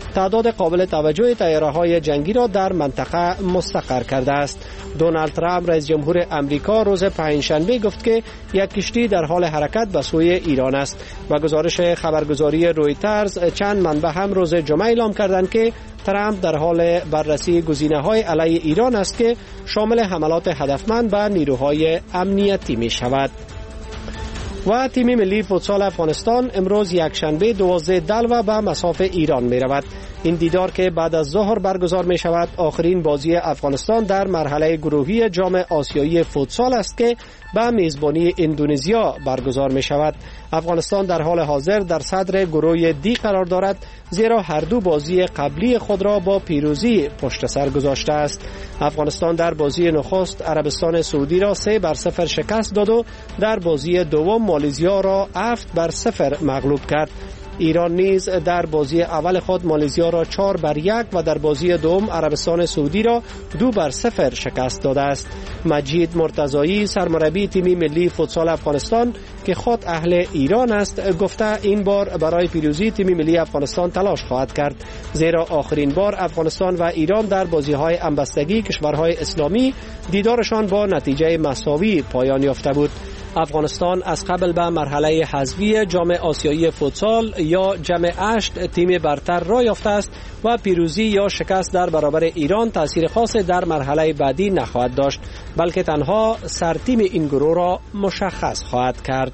تعداد قابل توجه طیاره‌های جنگی را در منطقه مستقر کرده است. دونالد ترامپ رئیس جمهور امریکا روز پنجشنبه گفت که یک کشتی در حال حرکت به سوی ایران است. با گزارش خبرگزاری رویترز چند منبع هم روز جمعه اعلام کردند که ترامپ در حال بررسی گزینه‌های علیه ایران است که شامل حملات هدفمند به نیروهای امنیتی می شود. و تیم ملی فوتسال افغانستان امروز یکشنبه دوازده دلو به مصاف ایران می رود. این دیدار که بعد از ظهر برگزار می شود آخرین بازی افغانستان در مرحله گروهی جام آسیایی فوتسال است که به میزبانی اندونزیا برگزار می شود. افغانستان در حال حاضر در صدر گروه دی قرار دارد، زیرا هر دو بازی قبلی خود را با پیروزی پشت سر گذاشته است. افغانستان در بازی نخست عربستان سعودی را سه بر صفر شکست داد و در بازی دوم مالزیا را هفت بر صفر مغلوب کرد. ایران نیز در بازی اول خود مالزیا را چهار بر یک و در بازی دوم عربستان سعودی را دو بر صفر شکست داده است. مجید مرتضایی سرمربی تیم ملی فوتسال افغانستان که خود اهل ایران است گفته این بار برای پیروزی تیم ملی افغانستان تلاش خواهد کرد، زیرا آخرین بار افغانستان و ایران در بازی‌های همبستگی کشورهای اسلامی دیدارشان با نتیجه مساوی پایان یافته بود. افغانستان از قبل به مرحله حذفی جام آسیایی فوتسال یا جام هشت تیم برتر را یافته است و پیروزی یا شکست در برابر ایران تأثیر خاصی در مرحله بعدی نخواهد داشت، بلکه تنها سرتیم این گروه را مشخص خواهد کرد.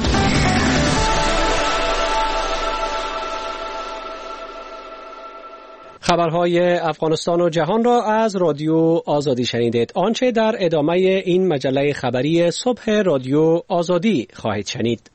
خبرهای افغانستان و جهان را از رادیو آزادی شنیدید. آنچه در ادامه این مجله خبری صبح رادیو آزادی خواهید شنید.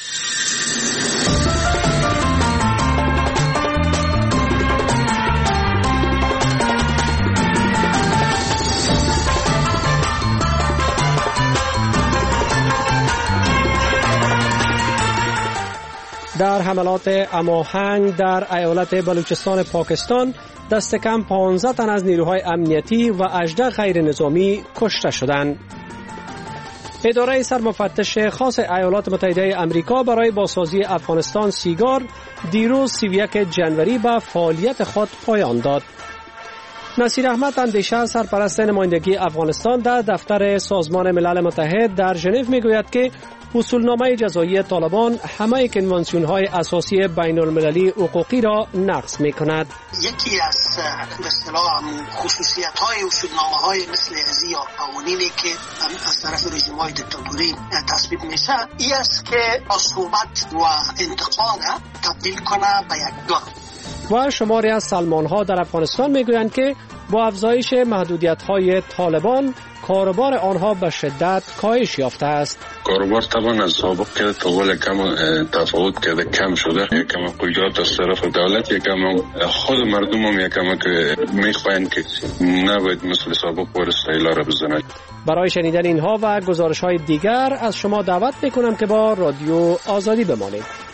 در حملات هماهنگ در ایالت بلوچستان پاکستان دست کم پانزده تن از نیروهای امنیتی و هجده غیر نظامی کشته شدند. اداره سرمفتش خاص ایالات متحده آمریکا برای بازسازی افغانستان سیگار دیروز سی و یک جنوری به فعالیت خود پایان داد. نصیر احمد اندیشه سرپرست نمایندگی افغانستان در دفتر سازمان ملل متحد در ژنو میگوید که اصولنامه جزایی طالبان همه کنوانسیون‌های اساسی بین المللی حقوقی را نقض می‌کند. یکی از به اصطلاح خصوصیت‌های اصولنامه‌های مثل ازی یا قوانینی که از طرف رژیم‌های دیکتاتوری تصویب میشه این است که عصوبت و انتقاد تبدیل کنه به یک گام. و شماری از سلمان‌ها در افغانستان میگویند که با افزایش محدودیت‌های طالبان کاروبار آنها به شدت کاهش یافته است. کاروبار طبعا از سابق که طول کم تفاوت کرده کم شده، یکم قیودات از طرف دولت، یکم خود مردم هم یکم که میخواین که نباید مثل سابق بار استایلا را بزنند. برای شنیدن اینها و گزارش‌های دیگر از شما دعوت میکنم که با رادیو آزادی بمانید.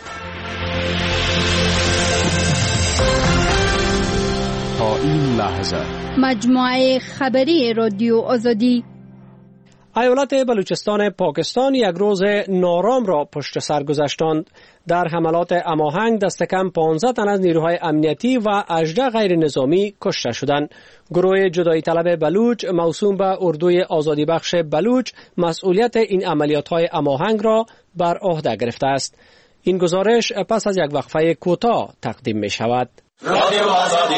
تا این لحظه مجموعه خبری رادیو آزادی. ایالت بلوچستان پاکستان یک روز نارام را پشت سر گذاشتند. در حملات هماهنگ دست کم پانزده تن از نیروهای امنیتی و هجده غیر نظامی کشته شدند. گروه جدایی طلب بلوچ موسوم به اردوی آزادی بخش بلوچ مسئولیت این عملیات‌های هماهنگ را بر عهده گرفته است. این گزارش پس از یک وقفه کوتاه تقدیم می شود. رادیو آزادی.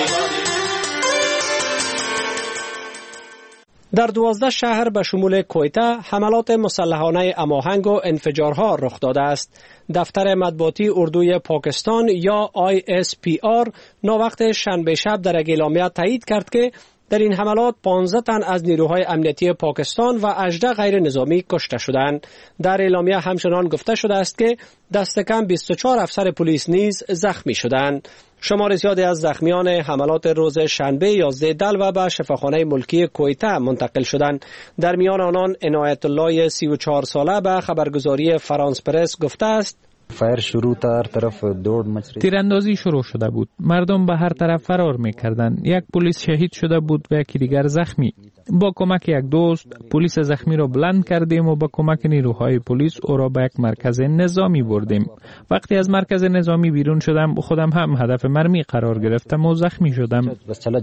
در دوازده شهر به شمول کویته حملات مسلحانه هماهنگ و انفجارها رخ داده است. دفتر مطبوعاتی اردوی پاکستان یا آی اس پی آر ناوقت شنبه شب در یک اعلامیه تایید کرد که در این حملات پانزده تن از نیروهای امنیتی پاکستان و هجده غیر نظامی کشته شدند. در اعلامیه همچنان گفته شده است که دست کم بیست و چهار افسر پلیس نیز زخمی شدند. شمار زیادی از زخمیان حملات روز شنبه یازده دلو به شفاخانه ملکی کویته منتقل شدند. در میان آنان عنایت الله سی و چهار ساله به خبرگزاری فرانس پرس گفته است: فایر شروع تا هر طرف دور مچری. تیراندازی شروع شده بود. مردم به هر طرف فرار می‌کردند. یک پلیس شهید شده بود و یکی دیگر زخمی. با کمک یک دوست پلیس زخمی را بلند کردیم و با کمک نیروهای پلیس او را به یک مرکز نظامی بردیم. وقتی از مرکز نظامی بیرون شدم خودم هم هدف مرمی قرار گرفتم و زخمی شدم.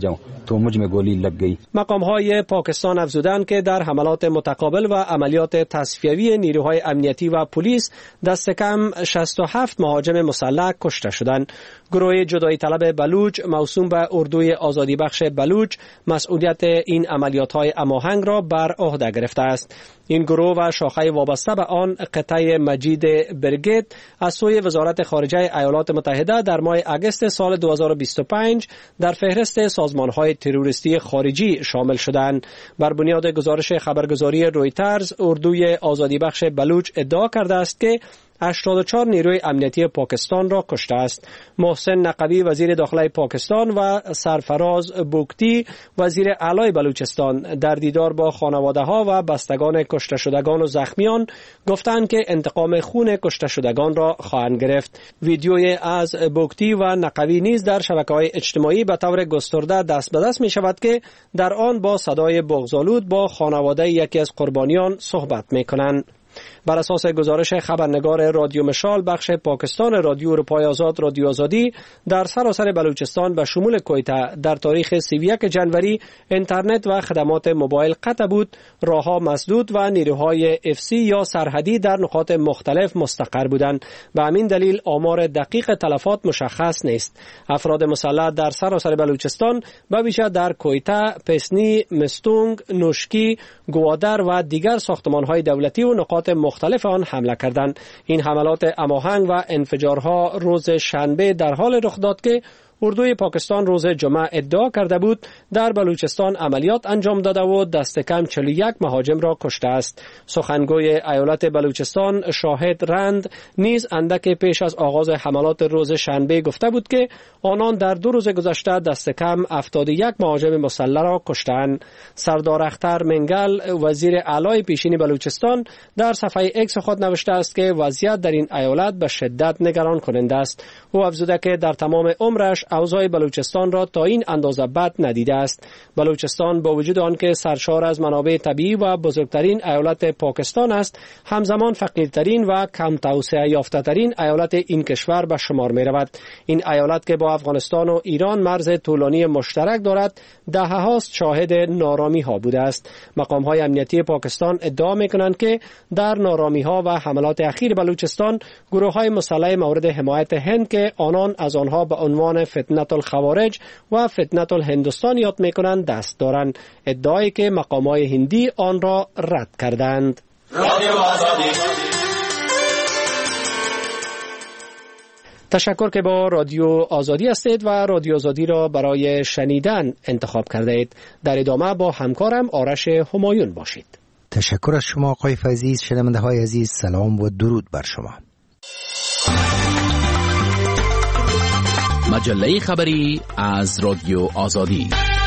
مقام‌های پاکستان افزودند که در حملات متقابل و عملیات تصفیوی نیروهای امنیتی و پلیس دست کم شصت و هفت مهاجم مسلح کشته شدند. گروه جدایی طلب بلوچ موسوم به اردوی آزادی بخش بلوچ مسئولیت این عملیات‌های هماهنگ را بر عهده گرفته است. این گروه و شاخه وابسته به آن قطعه مجید برگت از سوی وزارت خارجه ایالات متحده در ماه اگست سال دو هزار و بیست و پنج در فهرست سازمان‌های تروریستی خارجی شامل شدند. بر بنیاد گزارش خبرگزاری رویترز اردوی آزادی بخش بلوچ ادعا کرده است که هشتاد و چهار نیروی امنیتی پاکستان را کشته است. محسن نقوی وزیر داخلی پاکستان و سرفراز بوکتی وزیر اعلی بلوچستان در دیدار با خانواده ها و بستگان کشته شدگان و زخمیان گفتند که انتقام خون کشته شدگان را خواهند گرفت. ویدیوی از بوکتی و نقوی نیز در شبکه‌های اجتماعی به طور گسترده دست به دست می شود که در آن با صدای بغض‌آلود با خانواده یکی از قربانیان صحبت می کنند. بر اساس گزارش خبرنگار رادیو مشال بخش پاکستان رادیو اروپای آزاد رادیو آزادی در سراسر بلوچستان به شمول کویته در تاریخ سی و یک ژانویه اینترنت و خدمات موبایل قطع بود، راهها مسدود و نیروهای اف سی یا سرحدی در نقاط مختلف مستقر بودند. به همین دلیل آمار دقیق تلفات مشخص نیست. افراد مسلح در سراسر بلوچستان به ویژه در کویته، پسنی، مستونگ، نوشکی، گوادر و دیگر ساختمان‌های دولتی و نقاط مختلف آن حمله کردند. این حملات هماهنگ و انفجارها روز شنبه در حال رخ داد که اردوی پاکستان روز جمعه ادعا کرده بود در بلوچستان عملیات انجام داده و دست کم چهل و یک مهاجم را کشته است. سخنگوی ایالت بلوچستان شاهد رند نیز اندک پیش از آغاز حملات روز شنبه گفته بود که آنان در دو روز گذشته دست کم هفتاد و یک مهاجم مسلح را کشتند. سردار اختر منگل وزیر اعلی پیشین بلوچستان در صفحه ایکس خود نوشته است که وضعیت در این ایالت به شدت نگران کننده است. او افزوده که در تمام عمرش اوضاع بلوچستان را تا این اندازه بد ندیده است. بلوچستان با وجود آنکه سرشار از منابع طبیعی و بزرگترین ایالت پاکستان است، همزمان فقیرترین و کم توسعه یافته ترین ایالت این کشور به شمار می رود. این ایالت که با افغانستان و ایران مرز طولانی مشترک دارد، دهه هاست شاهد نارامی ها بوده است. مقام های امنیتی پاکستان ادعا می کنند که در نارامی ها و حملات اخیر بلوچستان گروه های مسلح مورد حمایت هند که آنان از آنها به عنوان فتنة الخوارج و فتنة الهندوستان یاد می کنند دست دارند، ادعایی که مقام های هندی آن را رد کردند. تشکر که با رادیو آزادی هستید و رادیو آزادی را برای شنیدن انتخاب کرده اید. در ادامه با همکارم آرش همایون باشید. تشکر از شما آقای فیضی. شنونده های عزیز، سلام و درود بر شما. مجله خبری از رادیو آزادی.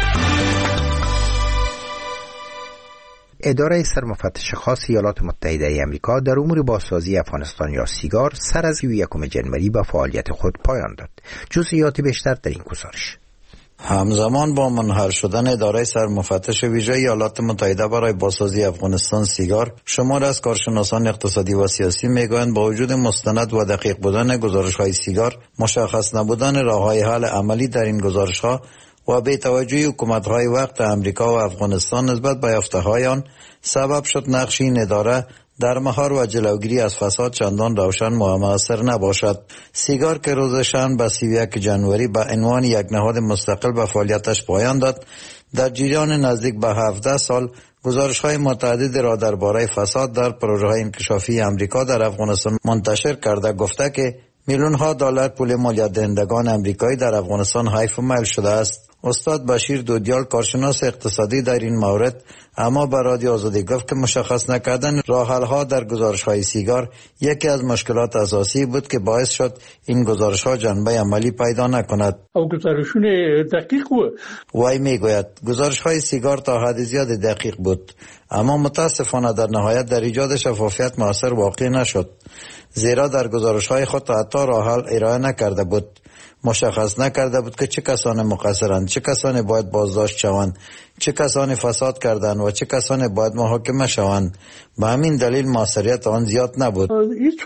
اداره سرمفتش خاص ایالات متحده ای آمریکا در امور بازسازی افغانستان یا سیگار سر از یکم ژانویه به فعالیت خود پایان داد. جزئیات بیشتر در این گزارش. همزمان با منحل شدن اداره سرمفتش ویژه ایالات متحده برای بازسازی افغانستان سیگار، شمار از کارشناسان اقتصادی و سیاسی میگویند با وجود مستند و دقیق بودن گزارش‌های سیگار، مشخص نبودن راه‌های حل عملی در این گزارش‌ها و بی توجهی حکومت‌های وقت امریکا و افغانستان نسبت به یافته‌های آن سبب شد نقش این اداره در مهار و جلوگیری از فساد چندان روشن و مؤثر نباشد. سیگار که روز شنبه سی و یک ژانویه به عنوان یک نهاد مستقل به فعالیتش پایان داد، در جریان نزدیک به هفده سال گزارش‌های متعددی را درباره فساد در پروژه‌های انکشافی امریکا در افغانستان منتشر کرده گفته که میلیون‌ها دلار پول مالیات دهندگان امریکایی در افغانستان حیف و میل شده است. استاد بشیر دودیال کارشناس اقتصادی در این مورد اما به رادیو آزادی گفت که مشخص نکردن راه‌حل‌ها در گزارش‌های سیگار یکی از مشکلات اساسی بود که باعث شد این گزارش‌ها جنبه عملی پیدا نکند. او گزارشون دقیق بود. وای میگوید گزارش‌های سیگار تا حد زیاد دقیق بود، اما متاسفانه در نهایت در ایجاد شفافیت مؤثر واقع نشد، زیرا در گزارش‌های خود حتی راه حل ارائه نکرده بود. مشخص نکرده بود که چه کسان مقصرند، چه کسانی باید بازداشت شوند، چه کسانی فساد کردند و چه کسانی باید محاکمه شوند. به همین دلیل موثریت آن زیاد نبود. هیچ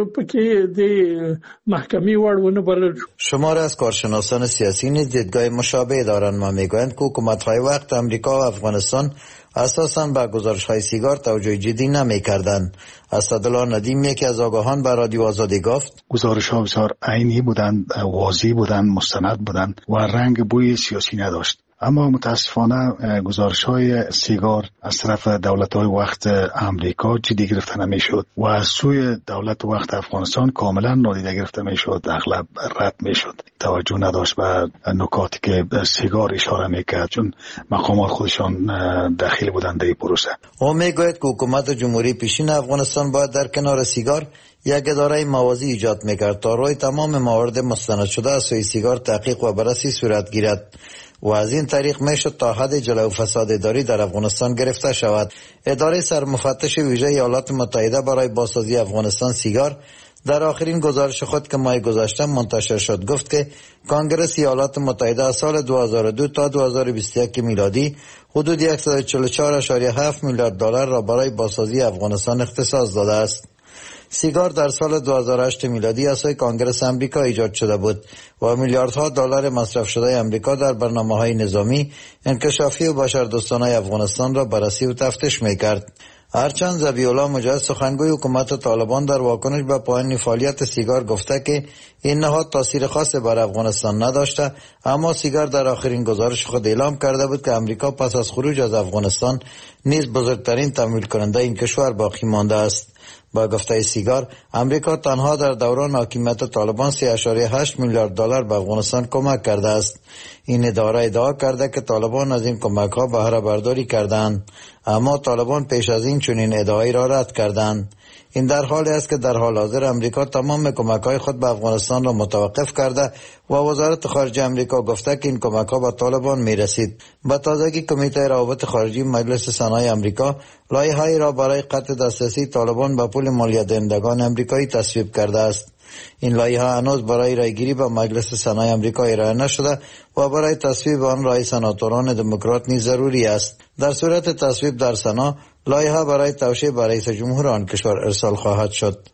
پکی دی محکمی وارونه برل. شمار از کارشناسان سیاسی نیز دیدگاه مشابه دارند و میگویند که حکومت‌های وقت امریکا و افغانستان اساساً به گزارش‌های سیگار توجه جدی نمی‌کردند. اسدالله ندیم یکی از آگاهان به رادیو آزادی گفت گزارش‌ها بسیار عینی بودند، واضح بودند، مستند بودند و رنگ بوی سیاسی نداشت. اما متاسفانه گزارش‌های سیگار از طرف دولت‌های وقت امریکا جدی گرفته نمی‌شد و از سوی دولت وقت افغانستان کاملا نادیده گرفته می‌شد، اغلب رد می‌شد. توجه نداشت به نکاتی که سیگار اشاره می‌کرد، چون مقامات خودشان داخل بودند در این پروسه. او میگوید که حکومت جمهوری پیشین افغانستان باید در کنار سیگار یک اداره موازی ایجاد می‌کرد تا روی تمام موارد مستند شده از سوی سیگار تحقیق و بررسی صورت گیرد و از این طریق میشد تا حد جلو فساد اداری در افغانستان گرفته شود. اداره سرمفتش ویژه ایالات متحده برای بازسازی افغانستان سیگار در آخرین گزارش خود که ماه گذشته منتشر شد گفت که کنگره ایالات متحده از سال دو هزار و دو تا دو هزار و بیست و یک میلادی حدود صد و چهل و چهار ممیز هفت میلیارد دلار را برای بازسازی افغانستان اختصاص داده است. سیگار در سال دو هزار و هشت میلادی از سوی کانگرس امریکا ایجاد شده بود و میلیاردها دلار مصرف شده امریکا در برنامه‌های نظامی، انکشافی و بشردوستانه افغانستان را بررسی و تفتیش می‌کرد. هرچند ذبیح‌الله مجاهد سخنگوی حکومت طالبان در واکنش به پایان فعالیت سیگار گفته که این نهاد تاثیر خاصی بر افغانستان نداشته، اما سیگار در آخرین گزارش خود اعلام کرده بود که امریکا پس از خروج از افغانستان نیز بزرگترین تمویل کننده این کشور باقی مانده است. با گفته سیگار، امریکا تنها در دوران حاکمیت طالبان سه و هشت میلیارد دلار به افغانستان کمک کرده است. این اداره ادعا کرده که طالبان از این کمک‌ها بهره برداری کردند، اما طالبان پیش از این چنین ادعایی را رد کردند. این در حالی است که در حال حاضر امریکا تمام کمک‌های خود به افغانستان را متوقف کرده و وزارت خارجه امریکا گفته که این کمک‌ها به طالبان می‌رسید. به تازگی کمیته روابط خارجی مجلس سنای امریکا لایحه‌ای را برای قطع دسترسی طالبان به پول مالیات دهندگان امریکایی تصویب کرده است. این لایحه هنوز برای رایگیری به مجلس سنای امریکا ارائه نشده و برای تصویب آن رای سناتوران دموکرات نیز ضروری است. در صورت تصویب در سنا، لایحه برای توشیح به رئیس جمهور آن کشور ارسال خواهد شد.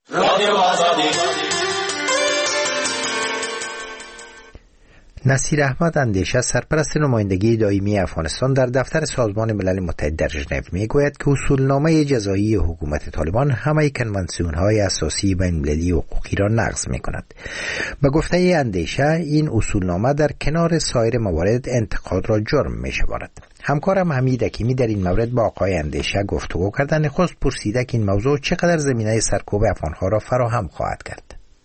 نصیر احمد اندیشه، سرپرست نمایندگی دائمی افغانستان در دفتر سازمان ملل متحد در ژنو، میگوید که اصولنامه جزایی حکومت طالبان همه کنوانسیون‌های اساسی بین‌المللی حقوقی را نقض می‌کند. به گفته اندیشه، این اصولنامه در کنار سایر موارد انتقاد را جرم می‌شمارد. همکارم حمید حکیمی در این مورد با آقای اندیشه گفتگو کردند. نخست پرسیده که این موضوع چقدر زمینه سرکوب افغان‌ها را فراهم خواهد کرد.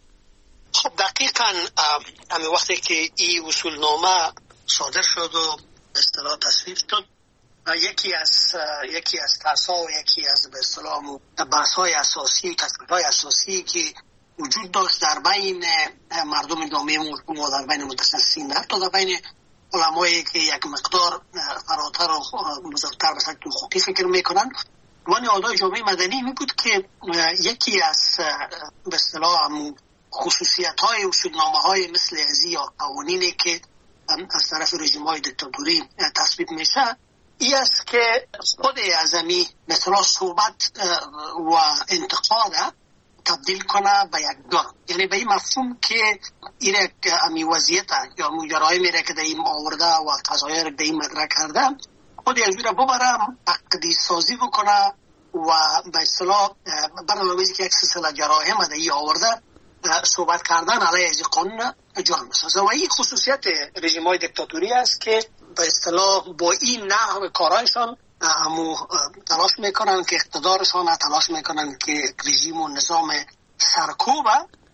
خب دقیقاً همین وقتی که این اصولنامه صادر شد و به اصطلاح تصویب شد، یکی از یکی از ترس‌ها و یکی از به اصطلاح بحث‌های اساسی، تفکیک‌های اساسی که وجود داشت در بین مردم جامعه مردم و در بین متخصصین، حتی در بین علمایی که یک مقدار فراتر و بزرگتر به سطح حقوقی فکر میکنن و نهادهای جامعه مدنی می بود که یکی از به اصطلاح خصوصیت‌های اصولنامه‌های مثل ازی یا قوانینی که از طرف رژیم‌های دیکتاتوری تصویب میشه این است که خود اعظمی مثلا صحبت و انتقاد تبدیل کنه به یک جرم، یعنی به این مفهوم که این امی وضعیت یا جرایمی را که در این آورده و قضایا را در این مدرک کرده خود از را ببره عقدی سازی بکنه و به اصطلاح برنامه‌ریزی که یک سلسله جرایم در این آورده صحبت کردن علیه از قانون جرم میسازه و این خصوصیت رژیم‌های دیکتاتوری است که به اصطلاح با این نحو کارایشان همو تلاش میکنن که اقتدارشان تلاش میکنن که رژیم و نظام سرکوب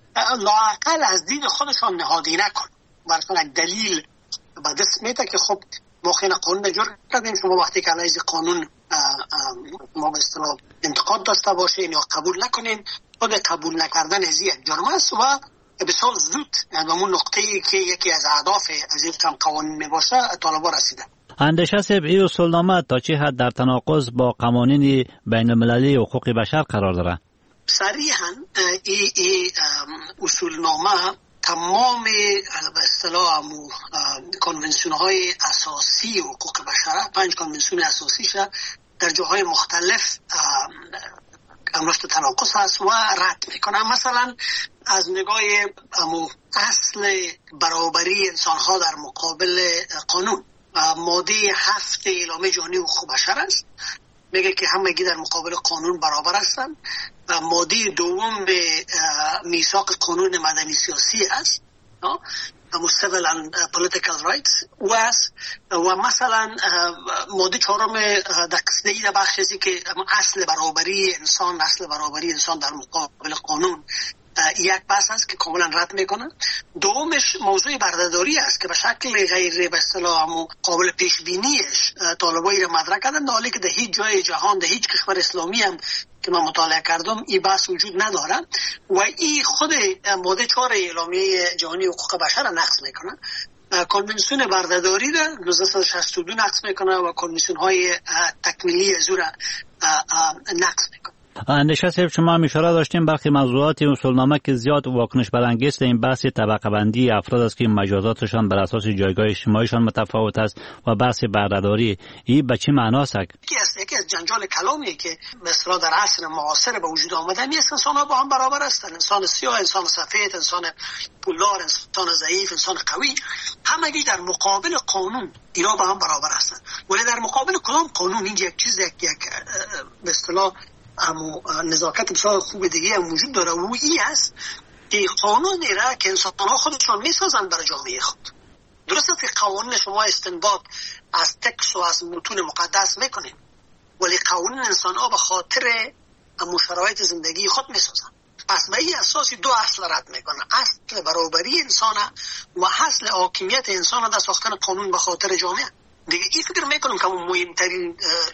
لااقل از دید خودشان نهادی نکن. برشان یک دلیل به دست میده که خب ما خیلی قانون جرم کردیم، شما وقتی که علیه قانون ما به اصطلاح انتقاد داشته باشین یا قبول نکنین، خود قبول نکردن از یک جرم است و بسیار زود به اون نقطه‌ای که یکی از اهداف از این قوانین میباشه طالبان رسیده. اندیشه صاحب، این اصولنامه تا چه حد در تناقض با قوانین بین المللی حقوق بشر قرار داره؟ صریحاً این اصولنامه تمام به اصطلاح کنونسیون های اساسی حقوق بشر، پنج کنونسیون اساسیش در جاهای مختلف امرفت تناقض هست و رد میکنن. مثلا از نگاه اصل برابری انسان ها در مقابل قانون، ماده هفت اعلامیه جهانی حقوق بشر است، میگه که همگی در مقابل قانون برابر هستند. ماده دوم به میثاق قانون مدنی سیاسی است، civil and political rights و است. و مثلا ماده چهارم در قسمت ای بخشی که اصل برابری انسان اصل برابری انسان در مقابل قانون یک بحث است که کاملا رد میکنن. دومش موضوع بردهداری است که به شکل غیر به اصطلاح قابل پیش بینیش طالبایی را مطرح کردن، در حالی که در هیچ جای جهان در هیچ کشور اسلامی هم که من مطالعه کردم این بحث وجود نداره و این خود ماده چهار اعلامیه جهانی حقوق بشر را نقض میکنه. کنونسیون بردهداری را نوزده صد و شصت و دو نقض میکنه و کنونسیون های تکمیلی از او را نقض میکنه. اندیشه صاحب، شما هم اشاره داشتیم برخی موضوعات اصولنامه که زیاد واکنش برانگیز این بحث طبقه بندی افراد است که مجازاتشان بر اساس جایگاه اجتماعیشان متفاوت است و بحث بردهداری، این به چه معناست؟ یکی از جنجال کلامی که مثلا در عصر معاصر به وجود آمده است، انسان‌ها با هم برابر هستند. انسان سیاه، انسان سفید، انسان پولدار، انسان ضعیف، انسان قوی، همگی در مقابل قانون اینا با هم برابر هستند. ولی در مقابل کدام قانون این یک چیز یک یک به اصطلاح اما نزاکت بسیار خوب دیگه هم وجود داره و این است که قانون را که انسان ها خودشون میسازن برای جامعه خود. درست است که قوانین شما استنباط از تکس و از متون مقدس میکنین، ولی قوانین انسان ها به خاطر شرایط زندگی خود میسازن. پس به این اساسی دو اصل رد میکنه، اصل برابری انسان و اصل حاکمیت انسان در ساختن قانون به خاطر جامعه. دیگه این فکر میکنم که مهمترین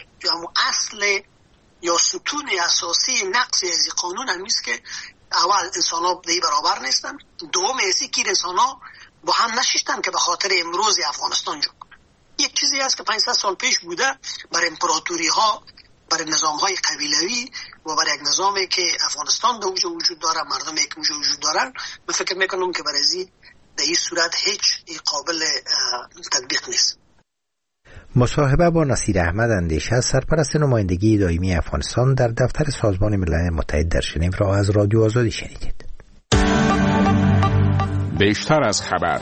اصل یا ستون اساسی نقص از قانون هم نیست که اول انسان ها دیگه برابر نیستن، دوم ایسی که انسان ها با هم نشیشتن که به خاطر امروز افغانستان جو. یک چیزی هست که پانصد سال پیش بوده بر امپراتوری ها، بر نظام های قبیلوی و بر یک نظامی که افغانستان به وجود وجود داره، مردمی که وجود وجود دارن، من فکر میکنم که برای در این صورت هیچ قابل تطبیق نیست. مصاحبه با نصیر احمد اندیشه، سرپرست نمایندگی دائمی افغانستان در دفتر سازمان ملل متحد در ژنو را از رادیو آزادی شنیدید. بیشتر از خبر.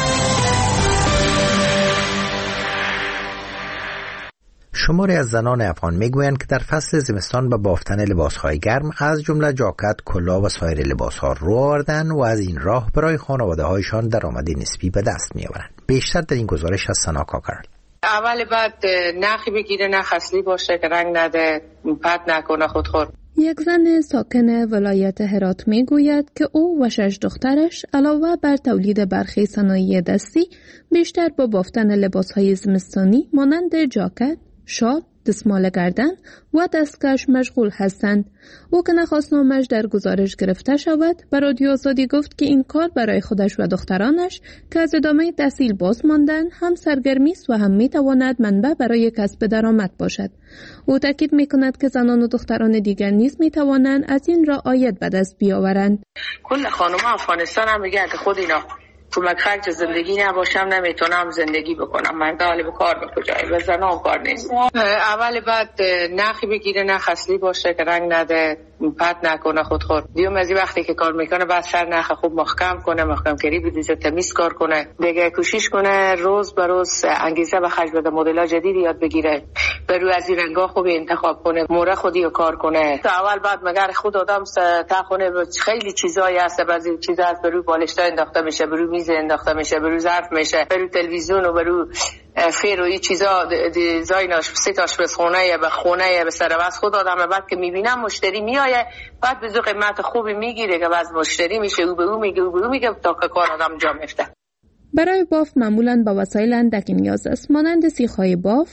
شماری از زنان افغان میگویند که در فصل زمستان به بافتن لباسهای گرم از جمله جاکت، کلاه و سایر لباسها رو آوردند و از این راه برای خانواده‌هایشان درآمد نسبی به دست می‌آورند. بیشتر در این گزارش از سنا کاکرل. اول بعد نخی بگیره، نخ اصلی باشه که رنگ نده، پت نکنه خودخور. یک زن ساکن ولایت هرات می گوید که او و شش دخترش علاوه بر تولید برخی صنایع دستی بیشتر با بافتن لباسهای زمستانی مانند جاکت، شال، دستمال گردن و دستکش مشغول هستند. او که نخواست نامش در گزارش گرفته شود، به رادیو آزادی گفت که این کار برای خودش و دخترانش که از ادامه تحصیل باز ماندن هم سرگرمی است و هم می تواند منبع برای کسب درآمد باشد. او تاکید می کند که زنان و دختران دیگر نیز می توانند از این را عاید به دست بیاورند. کل خانم افغانستان هم میگه که خود اینا کمک خرج زندگی نباشم نمیتونم زندگی بکنم، مردا حالی به کار به کجایی و زنان کار نیست. اول بعد نخی بگیره، نخ اصلی باشه که رنگ نده، پت نکنه خودخور. دیوم از این وقتی که کار میکنه بعد سر نخ خوب محکم کنه، محکم کری بدیزه، تمیز کار کنه، دیگه کوشش کنه روز به روز انگیزه به خرج بده، مدل‌ها جدید یاد بگیره، برو از این رنگا خوب انتخاب کنه، موره خودی رو کار کنه. تا اول بعد مگر خود آدم تا خونه خیلی چیزایی هست، بعضی چیزا هست برو بالشتا انداخته میشه، برو میز انداخته میشه، برو ظرف میشه، برو تلویزیون و برو فیر و این چیزا دیزایناش سه تاش به خونه به خونه به سر واسه خود آدم بعد که میبینم مشتری میایه بعد به قیمت خوبی میگیره که باز مشتری میشه او به او میگه او به او میگه تا که کار آدم جا میفته. برای بافت معمولاً با وسایل اندکی نیاز است، مانند سیخ‌های بافت،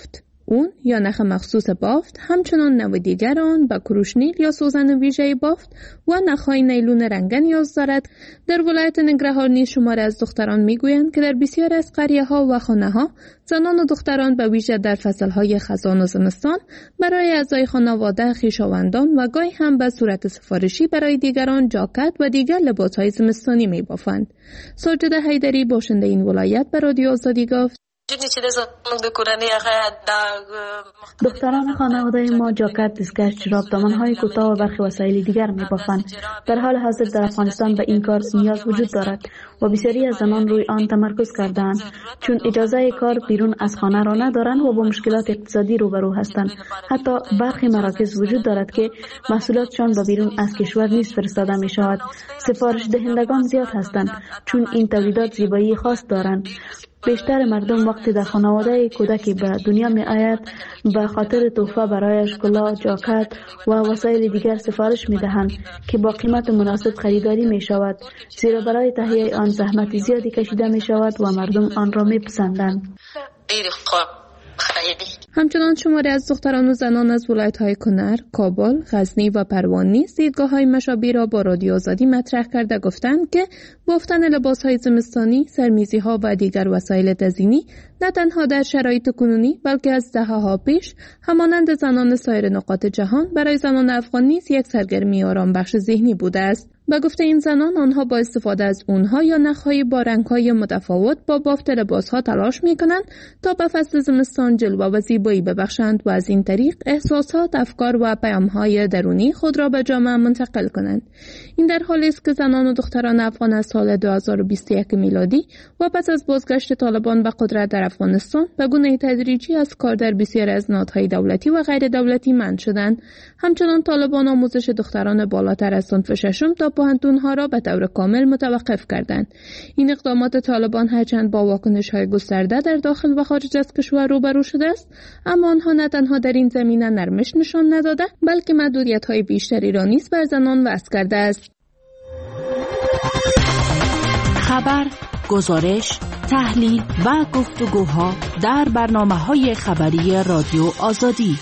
اون یا نخ مخصوص بافت، همچنان نوع دیگر آن با کروشنیل یا سوزن ویژه بافت و نخهای نیلون رنگه نیاز دارد. در ولایت ننگرهار نیز شماری از دختران میگویند که در بسیار از قریه ها و خانه ها زنان و دختران به ویژه در فصل های خزان و زمستان برای اعضای خانواده، خویشاوندان و گاهی هم به صورت سفارشی برای دیگران جاکت و دیگر لباس های زمستانی می بافند. ساجده حیدری باشنده این ولایت به رادیو آزادی گفت: دختران خانواده ما جاکت، دستکش، جوراب، دامن‌های کوتاه و برخی وسایل دیگر می‌بافند. در حال حاضر در افغانستان به این کار نیاز وجود دارد و بسیاری از زنان روی آن تمرکز کرده‌اند، چون اجازه کار بیرون از خانه را ندارند و با مشکلات اقتصادی روبرو هستند. حتی برخی مراکز وجود دارد که محصولاتشان به بیرون از کشور نیز فرستاده می‌شود. سفارش دهندگان زیاد هستند، چون این تولیدات زیبایی خاص دارند. بیشتر مردم وقتی در خانواده کودکی به دنیا می آید به خاطر تحفه برایش کلاه، جاکت و وسایل دیگر سفارش می دهند که با قیمت مناسب خریداری می شود، زیرا برای تهیه آن زحمت زیادی کشیده می شود و مردم آن را می پسندند. همچنان شماری از دختران و زنان از ولایت‌های کنر، کابل، غزنی و پروان نیز دیدگاه‌های مشابه را با رادیو آزادی مطرح کرده گفتند که بافتن لباس‌های زمستانی، سرمیزی‌ها و دیگر وسایل تزیینی نه تنها در شرایط کنونی بلکه از دهه‌ها پیش همانند زنان سایر نقاط جهان برای زنان افغان نیز یک سرگرمی آرام بخش ذهنی بوده است. به گفته این زنان، آنها با استفاده از اونها یا نخهای با رنگ‌های متفاوت با بافت لباس‌ها تلاش می‌کنند تا به فصل زمستان جلوه و زیبایی ببخشند و از این طریق احساسات، افکار و پیام‌های درونی خود را به جامعه منتقل کنند. این در حالی است که زنان و دختران افغان از سال دو هزار و بیست و یک میلادی و پس از بازگشت طالبان به قدرت در افغانستان به گونه تدریجی از کار در بسیار از نهادهای دولتی و غیر دولتی منع شدند. همچنان طالبان آموزش دختران بالاتر از صنف ششم تا پوهنتون‌ها را به طور کامل متوقف کردند. این اقدامات طالبان هرچند با واکنش‌های گسترده در داخل و خارج از کشور روبرو شده است، اما آنها نه تنها در این زمینه نرمش نشان نداده، بلکه محدودیت‌های بیشتری را نیز بر زنان وضع کرده است. خبر، گزارش، تحلیل و گفتگوها در برنامه‌های خبری رادیو آزادی.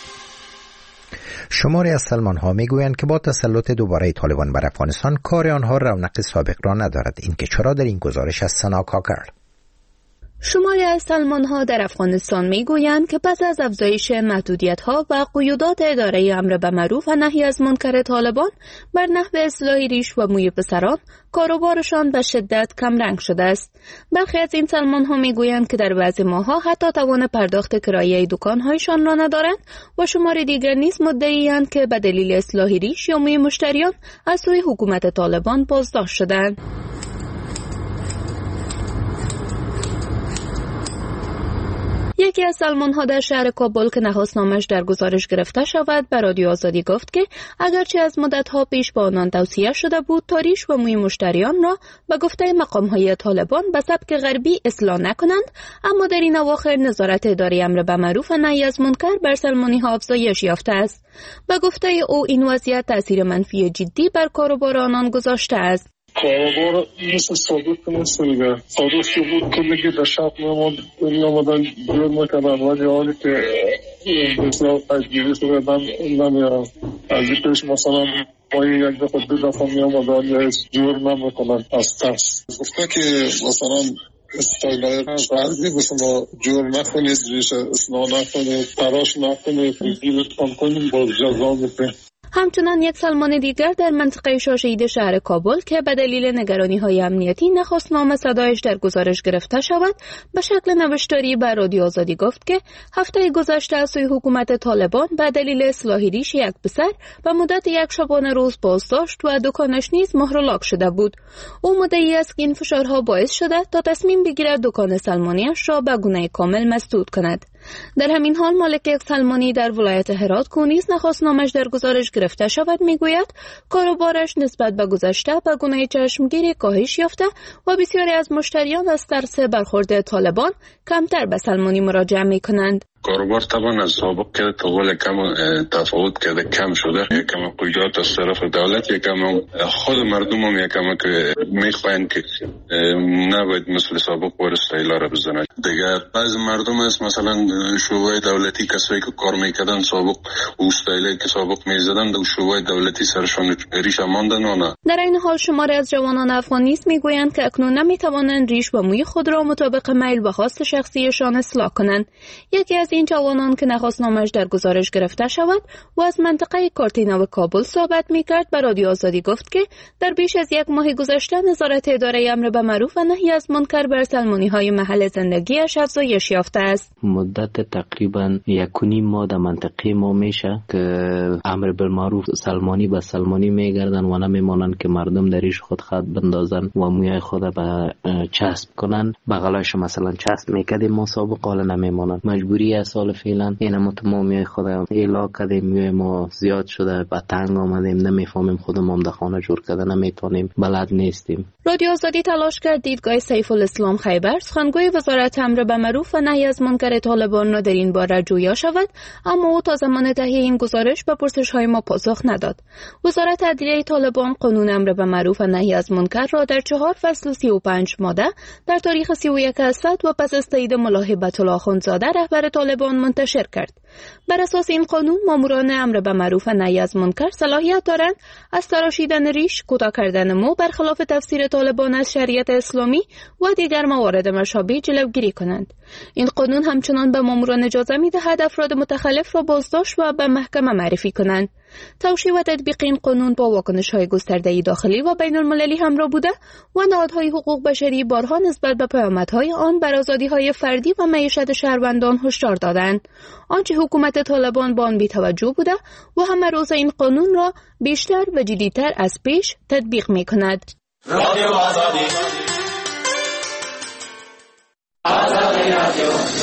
شماری از سلمان‌ها میگویند که با تسلط دوباره طالبان بر افغانستان کار آنها رونق سابق را ندارد. این که چرا در این گزارش از سنا کاکر. شماری از سلمان‌ها در افغانستان میگویند که پس از افزایش محدودیت‌ها و قیودات اداره امر به معروف و نهی از منکر طالبان بر نحو اصلاح ریش و موی پسران، کاروبارشان به شدت کمرنگ شده است. برخی از این سلمان‌ها میگویند که در بعضی ماه‌ها حتی توان پرداخت کرایه دکان‌هایشان را ندارند و شماری دیگر نیز مدعی‌اند که به دلیل اصلاح ریش یا موی مشتریان از سوی حکومت طالبان بازداشت شدند. یکی از سلمان‌ها در شهر کابل که نخست نامش در گزارش گرفته شود به رادیو آزادی گفت که اگرچه از مدت‌ها پیش با آنان توصیه شده بود تا ریش و موی مشتریان را به گفته مقام‌های طالبان به سبک غربی اصلاح نکنند، اما در این اواخر نظارت اداره امر به معروف و نهی از منکر بر سلمانی‌ها افزایش یافته است. به گفته او این وضعیت تأثیر منفی جدی بر کاروبار آنان گذاشته است. کاروبار مثل سابق نیست دیگه. سابق که بود کلگی در شب می آمدن جور میکنن، ولی حالی که مثلا تجگیری شده نمیارن. از این پیش مثلا ما یک دفعه دو دفعه می آمدن یا جور نمیکنن از ترس. گفته که مثلا استایلای غربی به شما جور نکنید، ریش اصلاح نکنید، تراش نکنید، گیرتان کنید، باز جزا میکنید. همچنان یک سلمان دیگر در منطقه شاشه‌اید شهر کابل که به دلیل نگرانی‌های امنیتی نخست نام صدایش در گزارش گرفته شود به شکل نوشتاری به رادیو آزادی گفت که هفته گذشته از سوی حکومت طالبان به دلیل اصلاح ریش یک پسر و مدت یک شبانه روز بازداشت و دکانش نیز مهرلاک شده بود. او مدعی است که این فشارها باعث شده تا تصمیم بگیرد دکان سلمانیش را به گونه کامل مسدود کند. در همین حال مالک یک سلمانی در ولایت هرات که نیز نخست نامش در گزارش گرفته شود میگوید کاروبارش نسبت به گذشته به گونه چشمگیری کاهش یافته و بسیاری از مشتریان از ترس برخورد طالبان کمتر به سلمانی مراجعه میکنند. کاروبار طبعا از سابق که طول کم تفاوت کرده کم شده. یکم قیودات از طرف دولت، یکم خود مردم هم یکم که میخواین که نباید مثل سابق بار استایلا را بزنن. دیگه بعض مردم است مثلا شعبه دولتی کسایی که کار میکردن سابق استایلی که سابق میزدن در شعبه دولتی سرشان ریش ماندن و نه. در این حال شماری از جوانان افغان نیز میگویند که اکنون نمیتوانند ریش و موی خود را مطابق میل و خواست شخصیشان اصلاح کنند. یکی از این جوانان که نخواستنامش در گزارش گرفته شود و از منطقه کارتینا و کابل صحبت میکرد به رادیو آزادی گفت که در بیش از یک ماه گذشته نظارت اداره امر به معروف و نهی از منکر بر سلمانی های محل زندگیش افزایش یافته است. مدت تقریبا یک و نیم ماه در منطقه ما میشه که امر بالمعروف سلمانی به سلمانی میگردن و نمیمانند که مردم در ریش خود خط بندازن و موی خود به چسب کنن. بغلش مثلا چسب میکردیم ما سابق، حالا نمیمانند. مجبوری از سال فعلا این متمامی خود ایلا کردیم، موی ما زیاد شده، به تنگ آمدیم، نمیفهمیم خودمون در خانه جور کرده نمیتونیم، بلد نیستیم. رادیو آزادی تلاش کرد دیدگاه سیف الاسلام خیبر، سخنگوی وزارت امر به معروف و نهی از منکر طالبان را در این باره جویا شود، اما او تا زمان تهیه این گزارش به پرسش‌های ما پاسخ نداد. وزارت عدلیه طالبان قانون امر به معروف و نهی از منکر را در چهار فصل و سی و پنج ماده در تاریخ سی و یک اسد و پس از تایید ملا هیبت الله اخوندزاده رهبر طالبان منتشر کرد. بر اساس این قانون ماموران امر به معروف و نهی از منکر صلاحیت دارند از تراشیدن ریش، کوتاه کردن مو برخلاف تفسیر طالبان از شریعت اسلامی و دیگر موارد مشابه جلوگیری کنند. این قانون همچنان به ماموران اجازه می‌دهد افراد متخلف را بازداشت و به محکمه معرفی کنند. توشیح و تطبیق این قانون با واکنش‌های گسترده داخلی و بین‌المللی همراه بوده و نهادهای حقوق بشری بارها نسبت به پیامدهای آن بر آزادی‌های فردی و معیشت شهروندان هشدار دادند. آنچه حکومت طالبان با آن بی‌توجه بوده و همه روز این قانون را بیشتر و جدی‌تر از پیش تطبیق می‌کند. رادیو آزادی. آزادی رادیو.